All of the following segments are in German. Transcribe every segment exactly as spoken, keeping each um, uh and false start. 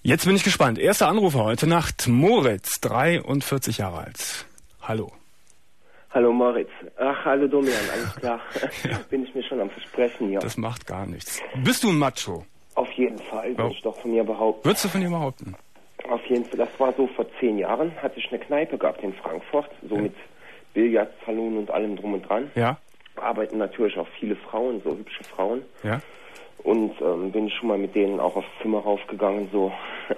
Jetzt bin ich gespannt. Erster Anrufer heute Nacht, Moritz, dreiundvierzig Jahre alt. Hallo. Hallo Moritz. Ach, hallo Domian, alles klar. Ja. Bin ich mir schon am Versprechen hier. Das macht gar nichts. Bist du ein Macho? Auf jeden Fall, würde oh. ich doch von mir behaupten. Würdest du von dir behaupten? Auf jeden Fall. Das war so vor zehn Jahren, hatte ich eine Kneipe gehabt in Frankfurt, so ja. mit Billardsalon und allem drum und dran. Ja. Arbeiten natürlich auch viele Frauen, so hübsche Frauen. Ja. Und ähm, bin ich schon mal mit denen auch aufs Zimmer raufgegangen, so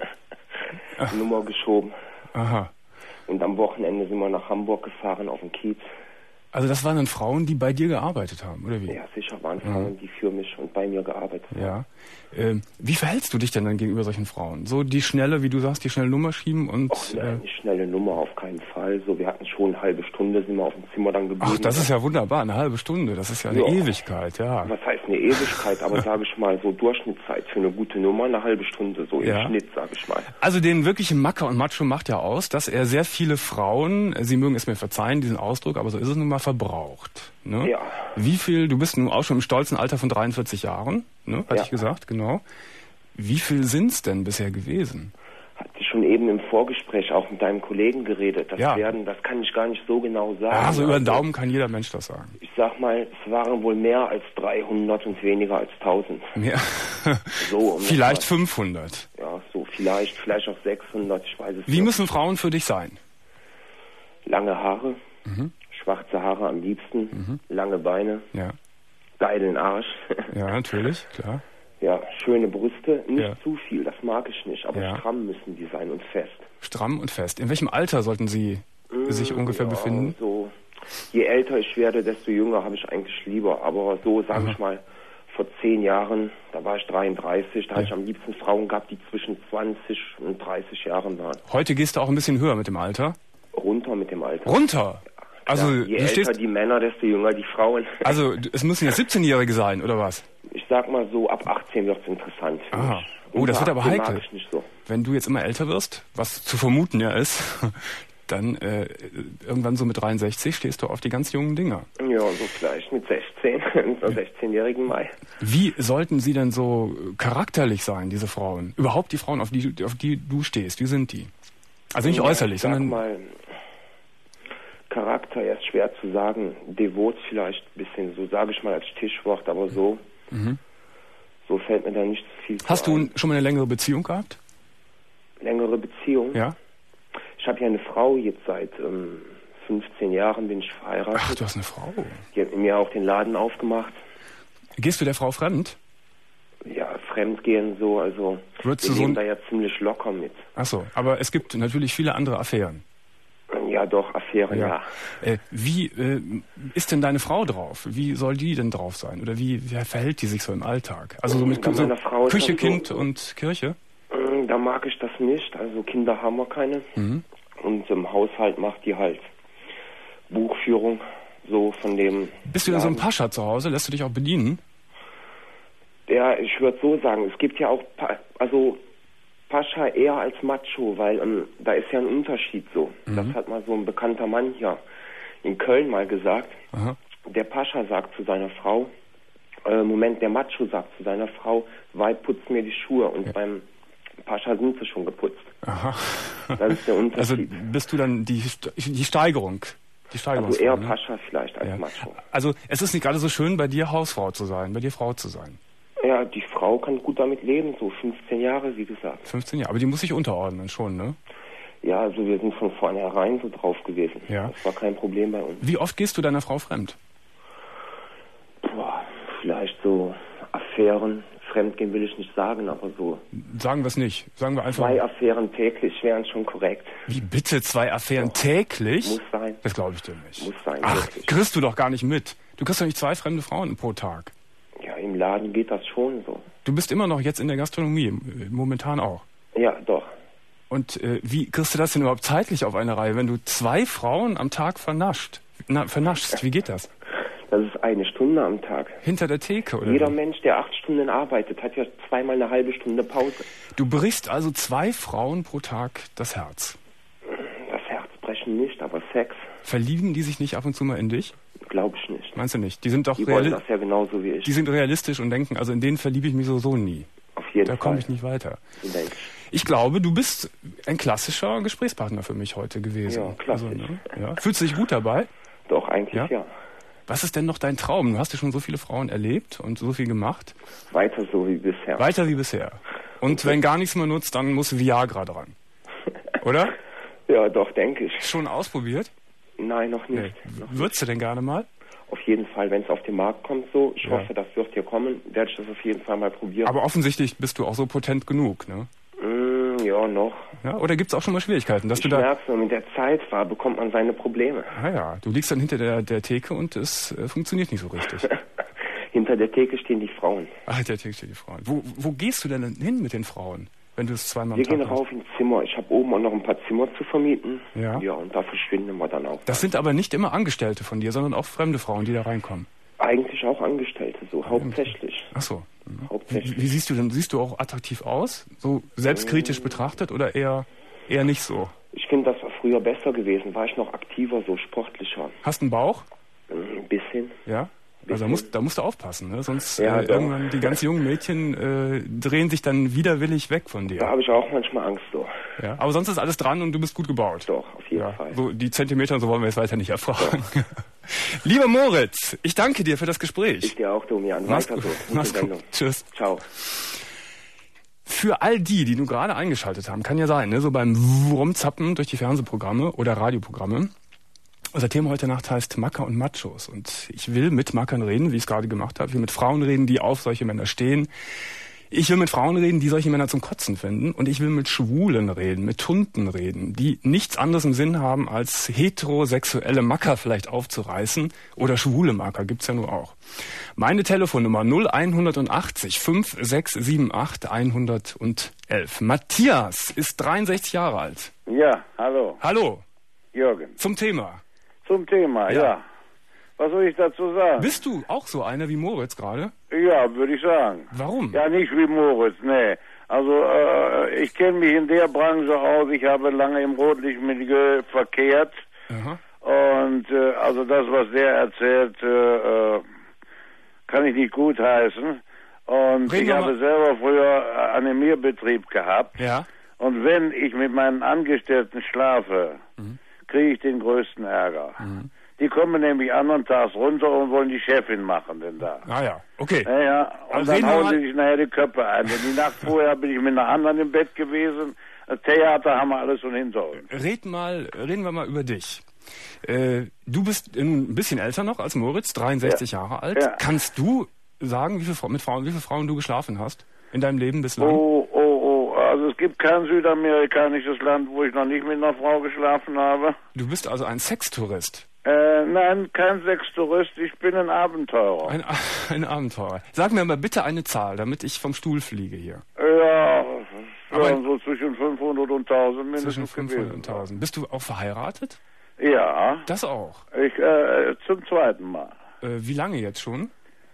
Nummer geschoben. Aha. Und am Wochenende sind wir nach Hamburg gefahren auf den Kiez. Also das waren dann Frauen, die bei dir gearbeitet haben, oder wie? Ja, sicher waren Frauen, mhm. die für mich und bei mir gearbeitet haben. Ja. Ähm, wie verhältst du dich denn dann gegenüber solchen Frauen? So die schnelle, wie du sagst, die schnelle Nummer schieben und... Och, nein, die schnelle Nummer auf keinen Fall. So, wir hatten schon eine halbe Stunde, sind wir auf dem Zimmer dann geblieben. Ach, das ist ja wunderbar, eine halbe Stunde, das ist ja eine ja. Ewigkeit, ja. Was heißt eine Ewigkeit? Aber sage ich mal, so Durchschnittszeit für eine gute Nummer, eine halbe Stunde, so ja. im Schnitt, sage ich mal. Also den wirklichen Macker und Macho macht ja aus, dass er sehr viele Frauen, Sie mögen es mir verzeihen, diesen Ausdruck, aber so ist es nun mal, verbraucht. Ne? Ja. Wie viel, du bist nun auch schon im stolzen Alter von dreiundvierzig Jahren, ne? Hatte ja. ich gesagt, genau. Wie viel sind's denn bisher gewesen? Hatte ich schon eben im Vorgespräch auch mit deinem Kollegen geredet. Das ja. werden, das kann ich gar nicht so genau sagen. Ja, so über den also, Daumen kann jeder Mensch das sagen. Ich sag mal, es waren wohl mehr als dreihundert und weniger als tausend. Mehr? So, um vielleicht fünfhundert. Ja, so vielleicht, vielleicht auch sechshundert, ich weiß es nicht. Wie müssen Frauen für dich sein? Lange Haare, mhm. schwarze Haare am liebsten, mhm. lange Beine, ja. geilen Arsch. Ja, natürlich, klar. Ja, schöne Brüste, nicht ja. zu viel, das mag ich nicht, aber ja. stramm müssen die sein und fest. Stramm und fest. In welchem Alter sollten sie mmh, sich ungefähr ja, befinden? So, je älter ich werde, desto jünger habe ich eigentlich lieber. Aber so, sage ich mal, vor zehn Jahren, da war ich dreiunddreißig, da ja. hatte ich am liebsten Frauen gehabt, die zwischen zwanzig und dreißig Jahren waren. Heute gehst du auch ein bisschen höher mit dem Alter? Runter mit dem Alter. Runter? Also, ja, je du älter stehst... die Männer, desto jünger die Frauen. Also es müssen ja siebzehnjährige sein, oder was? Ich sag mal so, ab achtzehn wird es interessant für Aha. mich. Oh, Unter das wird aber heikel. Mag ich nicht so. Wenn du jetzt immer älter wirst, was zu vermuten ja ist, dann äh, irgendwann so mit dreiundsechzig stehst du auf die ganz jungen Dinger. Ja, so vielleicht mit sechzehn, mit einem sechzehnjährigen Mai. Wie sollten sie denn so charakterlich sein, diese Frauen? Überhaupt die Frauen, auf die, auf die du stehst, wie sind die? Also nicht ja, äußerlich, ich sag sondern... mal, Charakter ist schwer zu sagen. Devot vielleicht ein bisschen, so sage ich mal als Stichwort, aber so mhm. so fällt mir da nicht so viel zu Hast ein. du schon mal eine längere Beziehung gehabt? Längere Beziehung? Ja. Ich habe ja eine Frau jetzt seit ähm, fünfzehn Jahren, bin ich verheiratet. Ach, du hast eine Frau. Die hat mir auch den Laden aufgemacht. Gehst du der Frau fremd? Ja, fremdgehen so, also Würdest wir du leben so da ja ziemlich locker mit. Ach so, aber es gibt natürlich viele andere Affären. Ja, doch, Affären, ja. ja. Äh, wie äh, ist denn deine Frau drauf? Wie soll die denn drauf sein? Oder wie, wie verhält die sich so im Alltag? Also so mit so Küche, Kind so, und Kirche? Da mag ich das nicht. Also Kinder haben wir keine. Mhm. Und im Haushalt macht die halt Buchführung, so von dem... Bist du denn so ein Pascha zu Hause? Lässt du dich auch bedienen? Ja, ich würde so sagen, es gibt ja auch... Pa- also... Pascha eher als Macho, weil ähm, da ist ja ein Unterschied so. Mhm. Das hat mal so ein bekannter Mann hier in Köln mal gesagt. Aha. Der Pascha sagt zu seiner Frau, äh, Moment, der Macho sagt zu seiner Frau, Weib, putz mir die Schuhe. Und ja. beim Pascha sind sie schon geputzt. Aha. Das ist der Unterschied. Also bist du dann die, die Steigerung? Die Steigerung also eher ne? Pascha vielleicht als ja. Macho. Also es ist nicht gerade so schön, bei dir Hausfrau zu sein, bei dir Frau zu sein. Ja, die Frau kann gut damit leben, so fünfzehn Jahre, wie gesagt. fünfzehn Jahre, aber die muss sich unterordnen schon, ne? Ja, also wir sind von vornherein so drauf gewesen. Ja. Das war kein Problem bei uns. Wie oft gehst du deiner Frau fremd? Boah, vielleicht so Affären. Fremdgehen will ich nicht sagen, aber so... Sagen wir es nicht. Sagen wir einfach... Zwei Affären täglich wären schon korrekt. Wie bitte? Zwei Affären Doch. täglich? Muss sein. Das glaube ich dir nicht. Muss sein, Ach, wirklich. Kriegst du doch gar nicht mit. Du kriegst doch nicht zwei fremde Frauen pro Tag. Ja, im Laden geht das schon so. Du bist immer noch jetzt in der Gastronomie, momentan auch. Ja, doch. Und äh, wie kriegst du das denn überhaupt zeitlich auf eine Reihe, wenn du zwei Frauen am Tag vernascht? Na, vernaschst, wie geht das? Das ist eine Stunde am Tag. Hinter der Theke, oder? Jeder wie? Mensch, der acht Stunden arbeitet, hat ja zweimal eine halbe Stunde Pause. Du brichst also zwei Frauen pro Tag das Herz? Das Herz brechen nicht, aber Sex. Verlieben die sich nicht ab und zu mal in dich? Glaube ich nicht. Meinst du nicht? Die sind doch Die wollen das ja genauso wie ich. Die sind realistisch und denken, also in denen verliebe ich mich sowieso nie. Auf jeden da Fall. Da komme ich nicht weiter. So denke ich. Ich glaube, du bist ein klassischer Gesprächspartner für mich heute gewesen. Ja, klassisch. Also, ne? Ja. Fühlst du dich gut dabei? Doch, eigentlich ja. ja. Was ist denn noch dein Traum? Du hast ja schon so viele Frauen erlebt und so viel gemacht. Weiter so wie bisher. Weiter wie bisher. Und okay. wenn gar nichts mehr nutzt, dann muss Viagra dran. Oder? Ja, doch, denke ich. Schon ausprobiert? Nein, noch nicht. Nee. Noch Würdest du denn gerne mal? Auf jeden Fall, wenn es auf den Markt kommt so. Ich ja. hoffe, das wird hier kommen. Werde ich das auf jeden Fall mal probieren. Aber offensichtlich bist du auch so potent genug, ne? Mm, ja, noch. Ja, oder gibt es auch schon mal Schwierigkeiten? Dass ich du da merke so, mit der Zeit war, bekommt man seine Probleme. Ah ja, du liegst dann hinter der, der Theke und es äh, funktioniert nicht so richtig. Hinter der Theke stehen die Frauen. Ah, hinter der Theke stehen die Frauen. Wo, wo gehst du denn hin mit den Frauen, wenn du es zweimal am Wir Tag gehen hast? rauf ins Zimmer. Ich habe oben auch noch ein paar Zimmer zu vermieten. Ja. Ja, und da verschwinden wir dann auch. Das sind aber nicht immer Angestellte von dir, sondern auch fremde Frauen, die da reinkommen. Eigentlich auch Angestellte, so hauptsächlich. Ach so. Mhm. Hauptsächlich. Wie, wie siehst du denn? Siehst du auch attraktiv aus? So selbstkritisch ähm, betrachtet oder eher eher nicht so? Ich finde, das war früher besser gewesen. War ich noch aktiver, so sportlicher. Hast du einen Bauch? Ein bisschen. Ja? Also da musst, da musst du aufpassen, ne? Sonst ja, äh, irgendwann die ganz jungen Mädchen äh, drehen sich dann widerwillig weg von dir. Da habe ich auch manchmal Angst so. Ja, aber sonst ist alles dran und du bist gut gebaut. Doch, auf jeden ja, Fall. So die Zentimeter und so wollen wir jetzt weiter nicht erfragen. Lieber Moritz, ich danke dir für das Gespräch. Ich dir auch, Domian. Mach's Weiter gut. so. Mach's gut. Tschüss. Ciao. Für all die, die nun gerade eingeschaltet haben, kann ja sein, ne, so beim Rumzappen durch die Fernsehprogramme oder Radioprogramme. Unser Thema heute Nacht heißt Macker und Machos. Und ich will mit Mackern reden, wie ich es gerade gemacht habe. Ich will mit Frauen reden, die auf solche Männer stehen. Ich will mit Frauen reden, die solche Männer zum Kotzen finden. Und ich will mit Schwulen reden, mit Tunden reden, die nichts anderes im Sinn haben, als heterosexuelle Macker vielleicht aufzureißen. Oder schwule Macker, gibt's ja nur auch. Meine Telefonnummer null einhundertachtzig fünf sechs sieben acht hundertelf. Matthias ist dreiundsechzig Jahre alt. Ja, hallo. Hallo. Jürgen. Zum Thema. Zum Thema, ja. ja. Was soll ich dazu sagen? Bist du auch so einer wie Moritz gerade? Ja, würde ich sagen. Warum? Ja, nicht wie Moritz, nee. Also, äh, ich kenne mich in der Branche aus. Ich habe lange im Rotlichtmilieu verkehrt. Aha. Und, äh, also das, was der erzählt, äh, kann ich nicht gutheißen. Und Reden ich habe mal. selber früher einen Animierbetrieb gehabt. Ja. Und wenn ich mit meinen Angestellten schlafe, mhm. kriege ich den größten Ärger. Mhm. Die kommen nämlich anderen Tags runter und wollen die Chefin machen denn da. Ah ja, okay. Ja, ja. Und also dann hauen sie sich nachher die Köpfe ein. Denn die Nacht vorher bin ich mit einer anderen im Bett gewesen. Das Theater haben wir alles schon hinter uns. Red mal, reden wir mal über dich. Äh, du bist ein bisschen älter noch als Moritz, dreiundsechzig ja. Jahre alt. Ja. Kannst du sagen, wie viel, mit Frauen, wie viele Frauen du geschlafen hast in deinem Leben bislang? Oh, oh, oh. Also es gibt kein südamerikanisches Land, wo ich noch nicht mit einer Frau geschlafen habe. Du bist also ein Sextourist? Äh, nein, kein Sextourist, ich bin ein Abenteurer. Ein, ein Abenteurer. Sag mir mal bitte eine Zahl, damit ich vom Stuhl fliege hier. Ja, ja so zwischen fünfhundert und tausend mindestens Zwischen fünfhundert gewesen. und tausend. Bist du auch verheiratet? Ja. Das auch? Ich, äh, zum zweiten Mal. Äh, wie lange jetzt schon?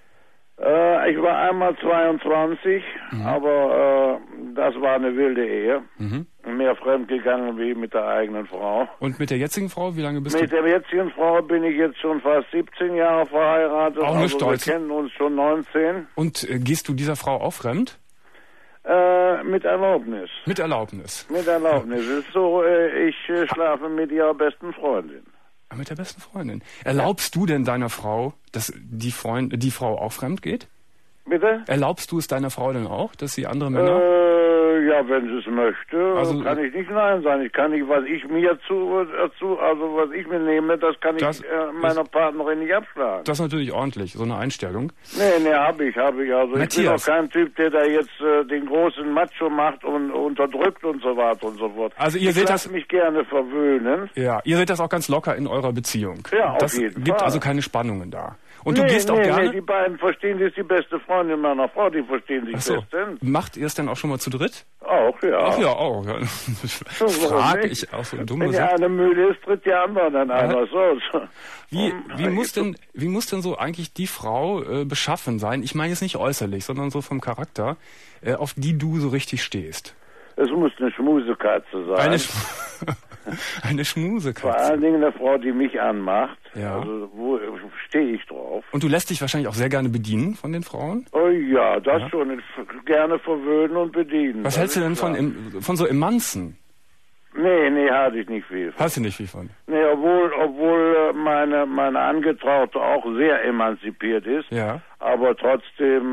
Äh, ich war einmal zweiundzwanzig, mhm. aber äh, das war eine wilde Ehe. Mhm. Mehr fremdgegangen wie mit der eigenen Frau. Und mit der jetzigen Frau, wie lange bist mit du? Mit der jetzigen Frau bin ich jetzt schon fast siebzehn Jahre verheiratet. Auch eine also Stolze. Wir kennen uns schon neunzehn. Und äh, gehst du dieser Frau auch fremd? Äh, mit Erlaubnis. Mit Erlaubnis? Mit Erlaubnis. Es ist so, äh, ich äh, schlafe mit ihrer besten Freundin. Mit der besten Freundin. Erlaubst du denn deiner Frau, dass die, Freund, die Frau auch fremd geht? Bitte? Erlaubst du es deiner Frau denn auch, dass sie andere Männer... Äh, ja, wenn sie es möchte, also, kann ich nicht Nein sagen. Ich kann nicht, was ich mir zu, zu also was ich mir nehme, das kann das ich äh, meiner ist, Partnerin nicht abschlagen. Das ist natürlich ordentlich, so eine Einstellung. Nee, nee, hab ich, hab ich. Also Matthias. Ich bin auch kein Typ, der da jetzt äh, den großen Macho macht und unterdrückt und so weiter und so fort. Also ihr ich seht lass das... mich gerne verwöhnen. Ja, ihr seht das auch ganz locker in eurer Beziehung. Ja, auf das jeden Fall. Es gibt also keine Spannungen da. Und nee, du gehst nee, auch gerne... Nee, die beiden verstehen, die ist die beste Freundin meiner Frau, die verstehen sich so. bestens. Macht ihr es denn auch schon mal zu dritt? Auch, ja. Ach ja, auch. Ja. Frag ich auch so dumme Wenn der eine müde ist, tritt der andere dann ein. Ja. So. Wie, wie, muss denn, wie muss denn so eigentlich die Frau äh, beschaffen sein? Ich meine jetzt nicht äußerlich, sondern so vom Charakter, äh, auf die du so richtig stehst. Es muss eine Schmusekatze sein. Eine Sch Eine Schmusekatze. Vor allen Dingen eine Frau, die mich anmacht. Ja. Also wo stehe ich drauf. Und du lässt dich wahrscheinlich auch sehr gerne bedienen von den Frauen? Oh ja, das ja. schon. Ich gerne verwöhnen und bedienen. Was das hältst du denn von, im, von so Emanzen? Nee, nee, hatte ich nicht viel von. Hast du nicht viel von? Nee, obwohl, obwohl meine, meine Angetraute auch sehr emanzipiert ist. Ja. Aber trotzdem,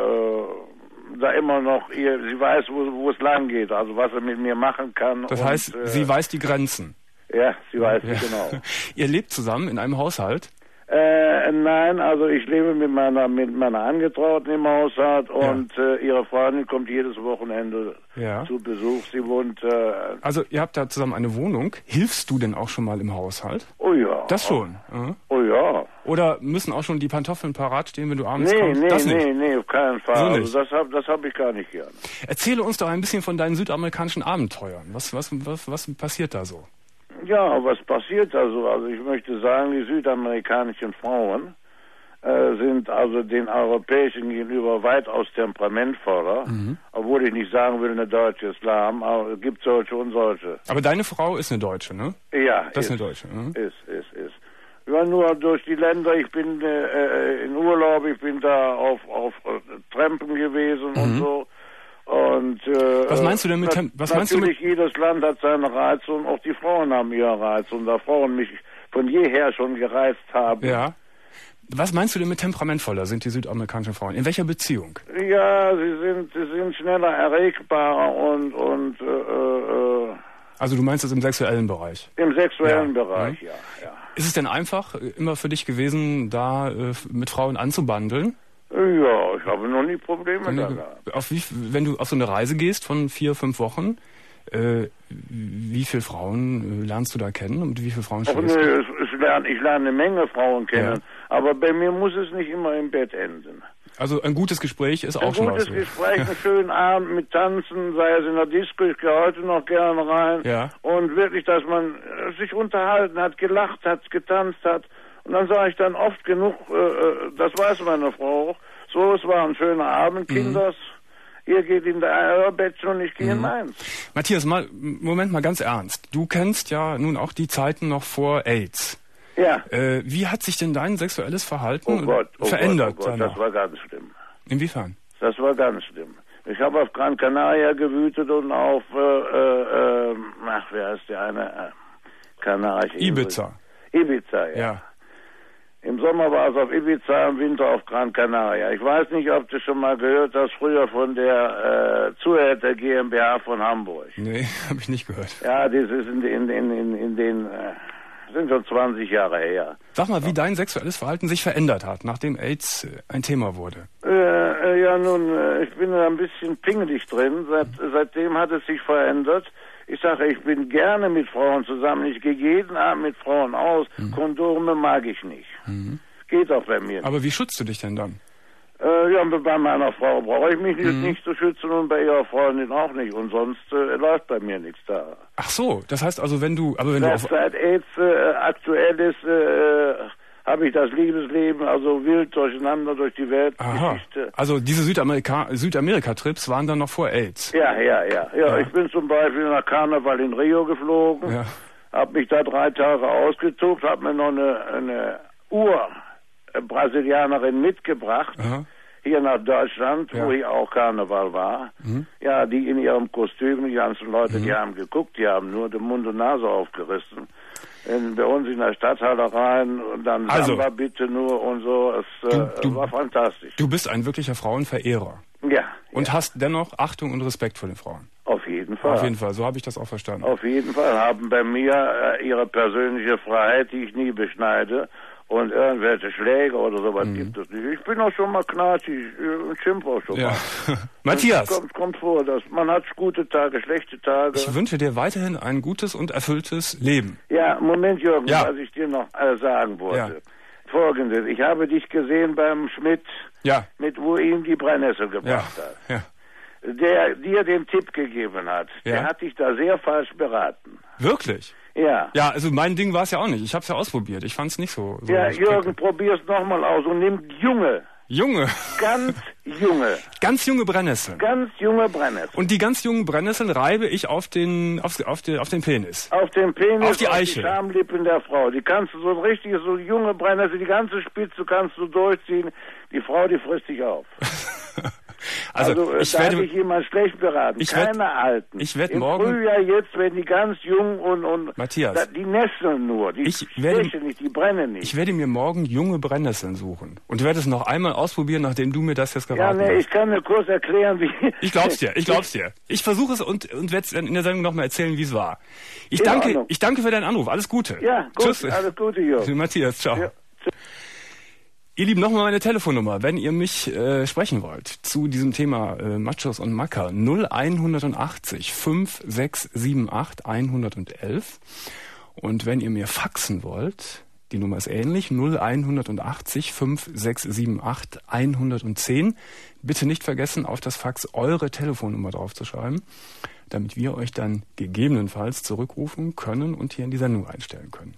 äh, da immer noch, ihr, sie weiß, wo, wo es lang geht, also was er mit mir machen kann. Das und, heißt, äh, sie weiß die Grenzen. Ja, sie weiß ja. genau. Ihr lebt zusammen in einem Haushalt? Äh, nein, also ich lebe mit meiner mit meiner Angetrauten im Haushalt und ja. äh, ihre Freundin kommt jedes Wochenende ja. zu Besuch. Sie wohnt... Äh, also ihr habt da zusammen eine Wohnung. Hilfst du denn auch schon mal im Haushalt? Oh ja. Das schon? Mhm. Oh ja. Oder müssen auch schon die Pantoffeln parat stehen, wenn du abends nee, kommst? Nee, das nee, nicht. nee, nee, auf keinen Fall. So also das habe das hab ich gar nicht gern. Erzähle uns doch ein bisschen von deinen südamerikanischen Abenteuern. Was, was, was, was passiert da so? Ja, was passiert da so? Also ich möchte sagen, die südamerikanischen Frauen äh, sind also den europäischen gegenüber weitaus temperamentvoller, mhm. obwohl ich nicht sagen will, eine deutsche Islam, aber es gibt solche und solche. Aber deine Frau ist eine Deutsche, ne? Ja. Das ist, ist eine Deutsche. Mhm. Ist, ist, ist. Ja, nur durch die Länder, ich bin äh, in Urlaub, ich bin da auf, auf äh, Trampen gewesen mhm. und so. Und, äh, was meinst du denn mit... Na, was meinst du mit jedes Land hat seine Reize und auch die Frauen haben ihre Reize. Und da Frauen mich von jeher schon gereizt haben. Ja. Was meinst du denn mit temperamentvoller sind die südamerikanischen Frauen? In welcher Beziehung? Ja, sie sind, sie sind schneller erregbar und... und äh, äh, also du meinst das im sexuellen Bereich? Im sexuellen ja. Bereich, ja. ja, ja. Ist es denn einfach immer für dich gewesen, da äh, mit Frauen anzubandeln? Ja, ich habe noch nie Probleme wenn da du, gehabt. Auf wie, wenn du auf so eine Reise gehst von vier, fünf Wochen, äh, wie viele Frauen äh, lernst du da kennen und wie viele Frauen schläfst du? Nee, ich lerne, ich lerne eine Menge Frauen kennen, ja. aber bei mir muss es nicht immer im Bett enden. Also ein gutes Gespräch ist ein auch schon was. Ein gutes Gespräch, einen schönen Abend mit Tanzen, sei es in der Disco, ich gehe heute noch gerne rein. Ja. Und wirklich, dass man sich unterhalten hat, gelacht hat, getanzt hat. Und dann sage ich dann oft genug, äh, das weiß meine Frau auch, so, es war ein schöner Abend, mhm. Kinders, ihr geht in euer Bettchen und ich gehe mhm. in meins. Matthias, mal, Moment mal ganz ernst. Du kennst ja nun auch die Zeiten noch vor AIDS. Ja. Äh, wie hat sich denn dein sexuelles Verhalten oh Gott, oh verändert? Gott, oh Gott, das war ganz schlimm. Inwiefern? Das war ganz schlimm. Ich habe auf Gran Canaria gewütet und auf, äh, äh, ach, wer heißt der eine? Äh, Kanarische Ibiza. Ibiza, ja. ja. Im Sommer war es auf Ibiza, im Winter auf Gran Canaria. Ich weiß nicht, ob du schon mal gehört hast, früher von der äh, Zuhälter GmbH von Hamburg. Nee, habe ich nicht gehört. Ja, das ist in, in, in, in, in den, äh, sind schon zwanzig Jahre her. Sag mal, wie ja. dein sexuelles Verhalten sich verändert hat, nachdem AIDS ein Thema wurde. Äh, ja, nun, äh, ich bin da ein bisschen pingelig drin. Seit, seitdem hat es sich verändert. Ich sage, ich bin gerne mit Frauen zusammen. Ich gehe jeden Abend mit Frauen aus. Mhm. Kondome mag ich nicht. Mhm. Geht auch bei mir nicht. Aber wie schützt du dich denn dann? Äh, ja, bei meiner Frau brauche ich mich mhm. nicht zu schützen und bei ihrer Freundin auch nicht. Und sonst äh, läuft bei mir nichts da. Ach so, das heißt also, wenn du... aber wenn seit, du auf seit AIDS äh, aktuell ist, äh, habe ich das Liebesleben also wild durcheinander durch die Weltgeschichte. Also diese Südamerika Südamerika-Trips waren dann noch vor AIDS? Ja, ja, ja, ja. Ja, ich bin zum Beispiel nach Karneval in Rio geflogen, ja. habe mich da drei Tage ausgetobt, habe mir noch eine, eine Ur-Brasilianerin mitgebracht, Aha. hier nach Deutschland, ja. wo ich auch Karneval war. Mhm. Ja, die in ihrem Kostüm, die ganzen Leute, mhm. die haben geguckt, die haben nur den Mund und Nase aufgerissen. In, bei uns in der Stadthalle rein und dann also, Samba bitte nur und so. Es du, äh, du, war fantastisch. Du bist ein wirklicher Frauenverehrer. Ja. Und ja. hast dennoch Achtung und Respekt vor den Frauen. Auf jeden Fall. Auf jeden Fall, so habe ich das auch verstanden. Auf jeden Fall haben bei mir äh, ihre persönliche Freiheit, die ich nie beschneide. Und irgendwelche Schläge oder sowas mhm. gibt es nicht. Ich bin auch schon mal knatschig, ich schimpf auch schon ja. mal. Matthias. Kommt, kommt vor, dass man hat gute Tage, schlechte Tage. Ich wünsche dir weiterhin ein gutes und erfülltes Leben. Ja, Moment, Jürgen, ja. was ich dir noch äh, sagen wollte. Ja. Folgendes, ich habe dich gesehen beim Schmidt, ja. mit wo ihm die Brennnessel gebracht ja. hat. Ja. Der dir den Tipp gegeben hat, ja. der hat dich da sehr falsch beraten. Wirklich? Ja. Ja, also mein Ding war es ja auch nicht. Ich habe es ja ausprobiert. Ich fand es nicht so, so... Ja, Jürgen, probier's nochmal aus und nimm junge, Junge. Ganz junge. Ganz junge Brennnesseln. Ganz junge Brennnesseln. Und die ganz jungen Brennnesseln reibe ich auf den, auf, auf, den, auf den Penis. Auf den Penis, auf die Eichel. Auf die Schamlippen der Frau. Die kannst du so richtig, so junge Brennnessel, die ganze Spitze kannst du durchziehen. Die Frau, die frisst dich auf. Also, also ich da werde hat dich jemand schlecht beraten. Ich Keine werd, alten. Ich werde Im morgen. Frühjahr jetzt, wenn die ganz jung und und Matthias, da, die nesseln nur, die ich werde, nicht, die brennen nicht. Ich werde mir morgen junge Brennnesseln suchen und werde es noch einmal ausprobieren, nachdem du mir das jetzt geraten ja, nee, hast. ich kann dir kurz erklären, wie. Ich glaub's dir, ich glaub's dir. Ich versuche es und und werde es in der Sendung nochmal erzählen, wie es war. Ich In danke, Ordnung. ich danke für deinen Anruf. Alles Gute. Ja, gut, Tschüss. alles Gute, Jo. Matthias, ciao. Ja. Ihr Lieben, nochmal meine Telefonnummer, wenn ihr mich äh, sprechen wollt zu diesem Thema äh, Machos und Macker. null einhundertachtzig fünf sechs sieben acht hundertelf. Und wenn ihr mir faxen wollt, die Nummer ist ähnlich, null einhundertachtzig fünf sechs sieben acht hundertzehn. Bitte nicht vergessen, auf das Fax eure Telefonnummer draufzuschreiben, damit wir euch dann gegebenenfalls zurückrufen können und hier in die Sendung einstellen können.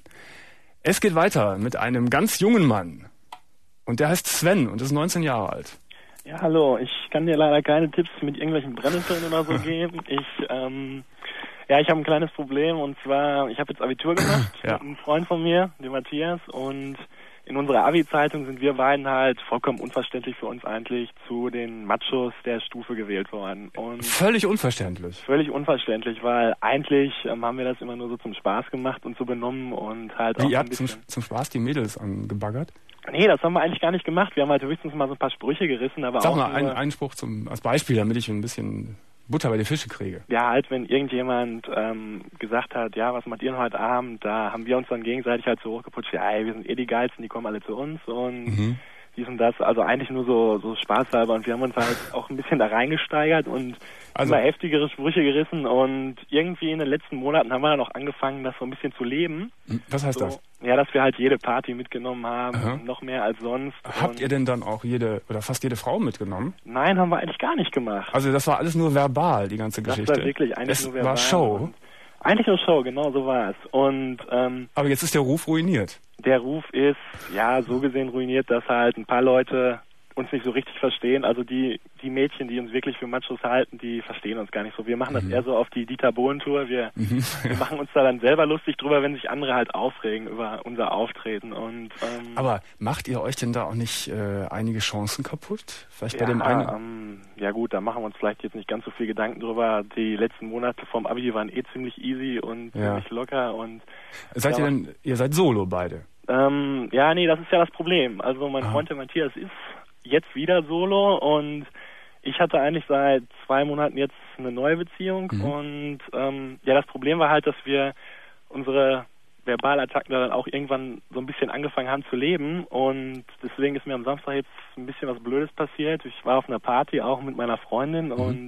Es geht weiter mit einem ganz jungen Mann. Und der heißt Sven und ist neunzehn Jahre alt. Ja, hallo. Ich kann dir leider keine Tipps mit irgendwelchen Brennnesseln oder so geben. Ich, ähm, ja, ich habe ein kleines Problem und zwar, ich habe jetzt Abitur gemacht ja. mit einem Freund von mir, dem Matthias, und in unserer Abi-Zeitung sind wir beiden halt vollkommen unverständlich für uns eigentlich zu den Machos der Stufe gewählt worden. Und völlig unverständlich. Völlig unverständlich, weil eigentlich ähm, haben wir das immer nur so zum Spaß gemacht und so benommen und halt Wie, auch ihr ein habt zum, zum Spaß die Mädels angebaggert? Nee, das haben wir eigentlich gar nicht gemacht. Wir haben halt höchstens mal so ein paar Sprüche gerissen, aber Sag auch mal einen nur, Einspruch zum, als Beispiel, damit ich ein bisschen Butter bei die Fische kriege. Ja, halt, wenn irgendjemand ähm, gesagt hat, ja, was macht ihr denn heute Abend? Da haben wir uns dann gegenseitig halt so hochgeputscht, ja, ey, wir sind eh die Geilsten, die kommen alle zu uns und Mhm. dies und das. Also eigentlich nur so, so spaßhalber und wir haben uns halt auch ein bisschen da reingesteigert und Also- immer heftigere Sprüche gerissen und irgendwie in den letzten Monaten haben wir dann auch angefangen, das so ein bisschen zu leben. Was heißt So, das? ja, dass wir halt jede Party mitgenommen haben, Aha. noch mehr als sonst. Habt und ihr denn dann auch jede oder fast jede Frau mitgenommen? Nein, haben wir eigentlich gar nicht gemacht. Also das war alles nur verbal, die ganze Das Geschichte. war wirklich eigentlich es nur verbal. war Show. und- Eigentlich nur Show, genau so war es. Und ähm, Aber jetzt ist der Ruf ruiniert. der Ruf ist, ja, so gesehen ruiniert, dass halt ein paar Leute uns nicht so richtig verstehen. Also die die Mädchen, die uns wirklich für Machos halten, die verstehen uns gar nicht so. Wir machen das Mhm. eher so auf die Dieter Bohlen-Tour. Wir, Mhm. wir machen uns da dann selber lustig drüber, wenn sich andere halt aufregen über unser Auftreten. Und ähm, Aber macht ihr euch denn da auch nicht äh, einige Chancen kaputt? Vielleicht bei ja, dem einen. ähm, ja gut, da machen wir uns vielleicht jetzt nicht ganz so viel Gedanken drüber. Die letzten Monate vom Abi waren eh ziemlich easy und Ja. ziemlich locker und Seid ja, ihr denn, ihr seid solo beide? Ähm, ja, nee, das ist ja das Problem. Also mein Ah. Freund der Matthias ist jetzt wieder solo und ich hatte eigentlich seit zwei Monaten jetzt eine neue Beziehung Mhm. und ähm, ja, das Problem war halt, dass wir unsere Verbalattacken dann auch irgendwann so ein bisschen angefangen haben zu leben und deswegen ist mir am Samstag jetzt ein bisschen was Blödes passiert. Ich war auf einer Party auch mit meiner Freundin Mhm. und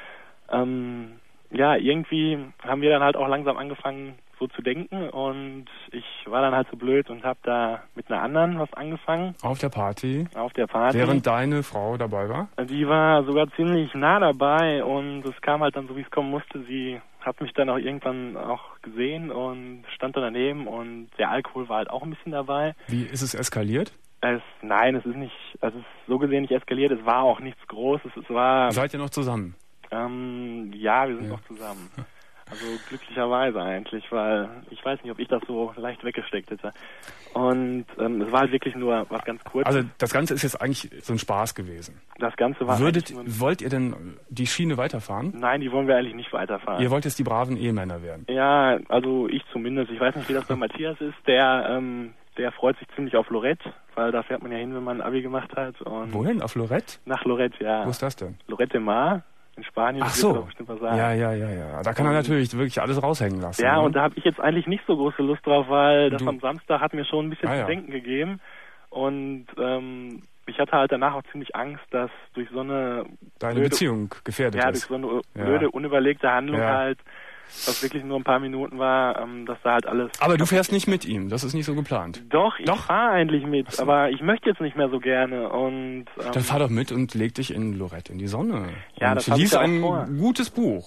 ähm, ja, irgendwie haben wir dann halt auch langsam angefangen so zu denken und ich war dann halt so blöd und habe da mit einer anderen was angefangen Auf der Party, auf der Party. während deine Frau dabei war? Die war sogar ziemlich nah dabei und es kam halt dann so, wie es kommen musste. Sie hat mich dann auch irgendwann auch gesehen und stand dann daneben und der Alkohol war halt auch ein bisschen dabei. Wie ist es eskaliert? Es, nein, es ist nicht, es ist so gesehen nicht eskaliert. Es war auch nichts Großes. Es war, Seid ihr noch zusammen? ähm, ja, wir sind Ja. noch zusammen. Also glücklicherweise eigentlich, weil ich weiß nicht, ob ich das so leicht weggesteckt hätte. Und ähm, es war halt wirklich nur was ganz Kurzes. Also das Ganze ist jetzt eigentlich so ein Spaß gewesen. Das Ganze war Würdet, eigentlich nur, wollt ihr denn die Schiene weiterfahren? nein, die wollen wir eigentlich nicht weiterfahren. Ihr wollt jetzt die braven Ehemänner werden. Ja, also ich zumindest. Ich weiß nicht, wie das bei Matthias ist. Der, ähm, der freut sich ziemlich auf Lorette, weil da fährt man ja hin, wenn man ein Abi gemacht hat. Und Wohin? Auf Lorette? nach Lorette, ja. Wo ist das denn? Lorette de Mar in Spanien. Ach das wird so. doch bestimmt was sagen. Ja, ja, ja, ja. Da kann er Und- natürlich wirklich alles raushängen lassen. Ja, ne? und da habe ich jetzt eigentlich nicht so große Lust drauf, weil das Du- am Samstag hat mir schon ein bisschen Ah, zu ja. denken gegeben. Und ähm, ich hatte halt danach auch ziemlich Angst, dass durch so eine Deine blöde, Beziehung gefährdet ja, durch ist. so eine Ja. blöde, unüberlegte Handlung Ja. halt, was wirklich nur ein paar Minuten war, ähm, dass da halt alles... Aber du fährst nicht mit ihm, das ist nicht so geplant. Doch, ich Doch? fahre eigentlich mit, Ach so. aber ich möchte jetzt nicht mehr so gerne und... Ähm, Dann fahr doch mit und leg dich in Lorette in die Sonne. Ja, und das hab ich lies ja auch ein vor. gutes Buch.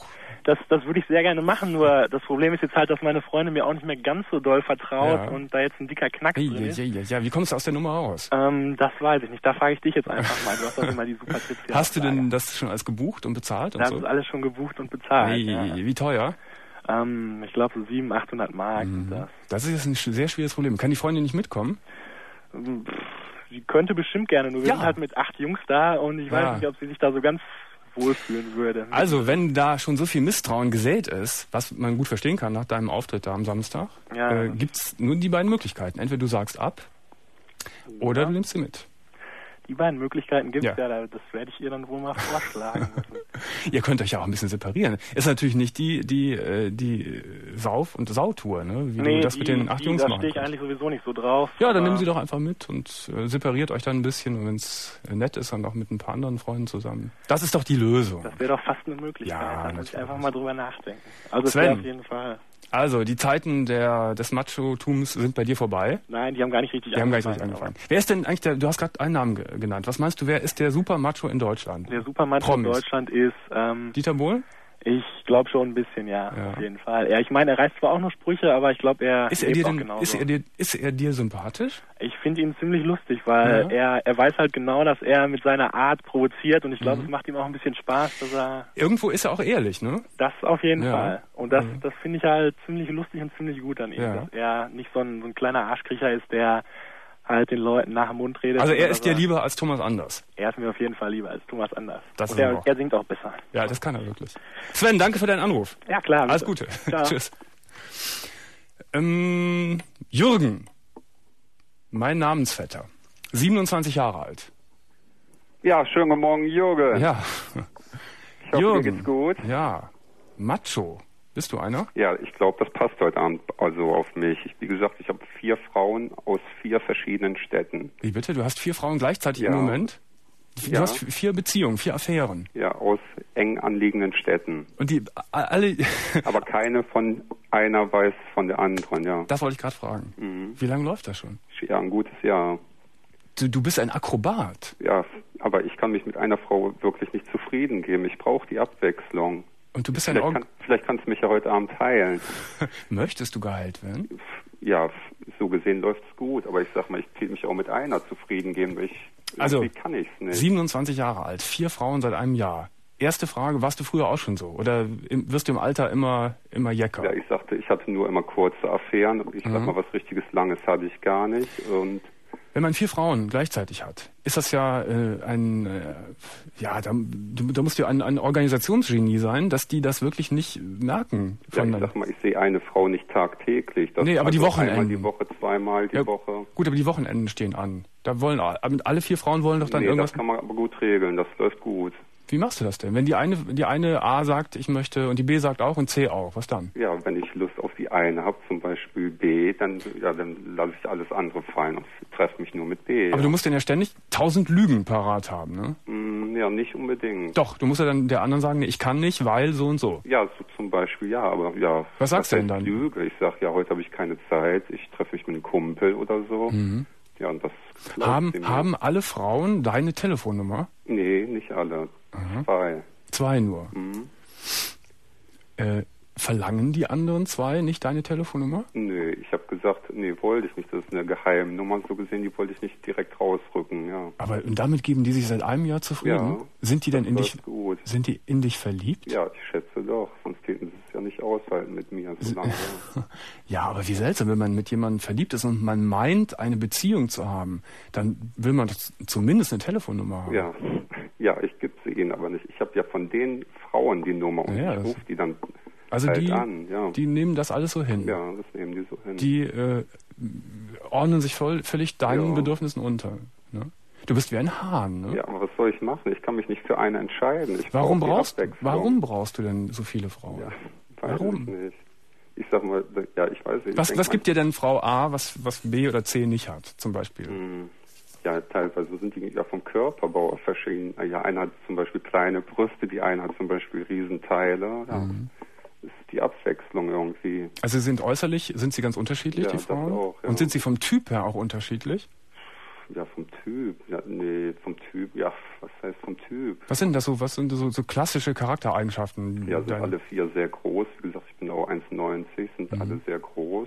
das, das würde ich sehr gerne machen, nur das Problem ist jetzt halt, dass meine Freundin mir auch nicht mehr ganz so doll vertraut Ja. und da jetzt ein dicker Knack Ja, drin ist. ja, ja, ja. Wie kommst du aus der Nummer raus? Ähm, das weiß ich nicht. Da frage ich dich jetzt einfach mal. Du hast doch immer die super Tipps hier. Hast du denn das schon alles gebucht und bezahlt und Das so? ist alles schon gebucht und bezahlt. Wie, ja. wie teuer? Ähm, ich glaube so siebenhundert, achthundert Mark. Mhm. sind das. Das ist jetzt ein sch- sehr schweres Problem. Kann die Freundin nicht mitkommen? Ähm, pff, Sie könnte bestimmt gerne, nur wir Ja. sind halt mit acht Jungs da und ich weiß Ja. nicht, ob sie sich da so ganz wohlfühlen würde. Also, wenn da schon so viel Misstrauen gesät ist, was man gut verstehen kann nach deinem Auftritt da am Samstag, Ja. äh, gibt's nur die beiden Möglichkeiten. Entweder du sagst ab oder du nimmst sie mit. Die beiden Möglichkeiten gibt es Ja. ja. da- das werde ich ihr dann wohl mal vorschlagen müssen. Ihr könnt euch ja auch ein bisschen separieren. Ist natürlich nicht die die äh, die Sauf- und Sautour, ne? Wie du das die, mit den acht die, Jungs da machen stehe ich kannst. eigentlich sowieso nicht so drauf. Ja, dann aber nehmen sie doch einfach mit und äh, separiert euch dann ein bisschen. Und wenn es nett ist, dann auch mit ein paar anderen Freunden zusammen. Das ist doch die Lösung. Das wäre doch fast eine Möglichkeit. Ja, da muss ich natürlich. einfach mal drüber nachdenken. Also das Sven. wäre auf jeden Fall. Also, die Zeiten der, des Macho-Tums sind bei dir vorbei. Nein, die haben gar nicht richtig Die haben gar nicht angefangen. richtig angefangen. Wer ist denn eigentlich der, du hast gerade einen Namen ge genannt. Was meinst du, wer ist der Super-Macho in Deutschland? Der Supermacho in Promis. Deutschland ist, ähm, Dieter Bohlen? ich glaube schon ein bisschen, ja, Ja. auf jeden Fall. Ja, ich meine, er reißt zwar auch noch Sprüche, aber ich glaube, er Ist er lebt dir auch denn, genauso. ist er dir, ist er dir sympathisch? Ich finde ihn ziemlich lustig, weil Ja. er, er weiß halt genau, dass er mit seiner Art provoziert und ich glaube, Mhm. es macht ihm auch ein bisschen Spaß, dass er Irgendwo ist er auch ehrlich, ne? das auf jeden Ja. Fall. Und das, Mhm. das finde ich halt ziemlich lustig und ziemlich gut an ihm, Ja. dass er nicht so ein, so ein kleiner Arschkriecher ist, der halt den Leuten nach dem Mund redet. Also er sondern ist dir dass lieber als Thomas Anders. Er ist mir auf jeden Fall lieber als Thomas Anders. Das und ist er, auch. er singt auch besser. Ja, das kann er wirklich. Sven, danke für deinen Anruf. Ja, klar. Alles bitte. Gute. Ciao. Tschüss. Ähm, Jürgen, mein Namensvetter, siebenundzwanzig Jahre alt. Ja, schönen guten Morgen, Jürgen. Ja, ich hoffe, Jürgen. dir geht's gut. Ja, Macho. Bist du einer? Ja, ich glaube, das passt heute Abend also auf mich. Ich, wie gesagt, ich habe vier Frauen aus vier verschiedenen Städten. Wie bitte? Du hast vier Frauen gleichzeitig Ja. im Moment? Du Ja. hast vier Beziehungen, vier Affären. Ja, aus eng anliegenden Städten. Und die a- alle, Aber keine von einer weiß von der anderen, ja. das wollte ich gerade fragen. Mhm. Wie lange läuft das schon? Ja, ein gutes Jahr. Du, du bist ein Akrobat. Ja, aber ich kann mich mit einer Frau wirklich nicht zufrieden geben. Ich brauche die Abwechslung. Und du bist ein Vielleicht, Org kann, vielleicht kannst du mich ja heute Abend heilen. Möchtest du geheilt werden? Ja, so gesehen läuft's gut, aber ich sag mal, ich will mich auch mit einer zufrieden geben, weil ich Also, irgendwie kann ich's nicht. siebenundzwanzig Jahre alt, vier Frauen seit einem Jahr. Erste Frage, warst du früher auch schon so? Oder im, wirst du im Alter immer, immer jecker? Ja, ich sagte, ich hatte nur immer kurze Affären. Ich Mhm. sag mal, was richtiges Langes hatte ich gar nicht. Und Wenn man vier Frauen gleichzeitig hat, ist das ja äh, ein, äh, ja, da, du, da musst du ein, ein Organisationsgenie sein, dass die das wirklich nicht merken. ja, ich Von, sag mal, ich sehe eine Frau nicht tagtäglich. Das Nee, aber die also Wochenenden. Einmal die Woche, zweimal die Ja, Woche. Gut, aber die Wochenenden stehen an. Da wollen a- alle vier Frauen wollen doch dann Nee, irgendwas. das kann man aber gut regeln. Das läuft gut. Wie machst du das denn? Wenn die eine, die eine A sagt, ich möchte, und die B sagt auch und C auch, was dann? Ja, wenn ich Lust auf die eine habe, zum Beispiel B, dann, ja, dann lasse ich alles andere fallen und treffe mich nur mit B. Aber du musst denn ja ständig tausend Lügen parat haben, ne? Mm, ja, nicht unbedingt. Doch, du musst ja dann der anderen sagen, nee, ich kann nicht, weil so und so. Ja, so zum Beispiel, ja, aber ja. Was sagst du denn heißt dann? Lüge. Ich sag, ja, heute habe ich keine Zeit, ich treffe mich mit einem Kumpel oder so. Mhm. Ja, und das glaubt Haben, sie mir. haben alle Frauen deine Telefonnummer? Nee, nicht alle. Zwei. Zwei nur. Mhm. Äh, verlangen die anderen zwei nicht deine Telefonnummer? Nö, ich habe gesagt, nee, wollte ich nicht. Das ist eine Geheimnummer, so gesehen, die wollte ich nicht direkt rausrücken, ja. Aber und damit geben die sich seit einem Jahr zufrieden? Ja, sind die denn in dich, läuft gut. sind die in dich verliebt? Ja, ich schätze doch, sonst täten sie es ja nicht aushalten mit mir so lange. Ja, aber wie seltsam, wenn man mit jemandem verliebt ist und man meint, eine Beziehung zu haben, dann will man doch zumindest eine Telefonnummer haben. Ja, ja, ich gebe sie ihnen aber nicht. Ich habe ja von den Frauen die Nummer und Ja, ich das- rufe die dann Also halt die, an, ja. die nehmen das alles so hin. Ja, das nehmen die so hin. Die äh, ordnen sich voll, völlig deinen Ja. Bedürfnissen unter. Ne? Du bist wie ein Hahn, ne? Ja, aber was soll ich machen? Ich kann mich nicht für eine entscheiden. Ich Warum brauch die brauchst, Abwechslung. warum brauchst du denn so viele Frauen? Ja, weiß Warum? ich nicht. Ich sag mal, ja, ich weiß nicht. Was, ich denk was mal, gibt dir denn Frau A, was, was B oder C nicht hat, zum Beispiel? Hm, Ja, teilweise sind die ja vom Körperbau verschieden. Ja, einer hat zum Beispiel kleine Brüste, die eine hat zum Beispiel Riesenteile. Ja. Mhm. Das ist die Abwechslung irgendwie. Also sind äußerlich, sind sie ganz unterschiedlich, Ja, die das Frauen? auch, ja. Und sind sie vom Typ her auch unterschiedlich? ja, vom Typ. Ja, nee, vom Typ. Ja, was heißt vom Typ? Was sind das so, was sind so, so klassische Charaktereigenschaften? Ja, sind alle vier sehr groß. Wie gesagt, ich bin auch eins neunzig, sind mhm. alle sehr groß.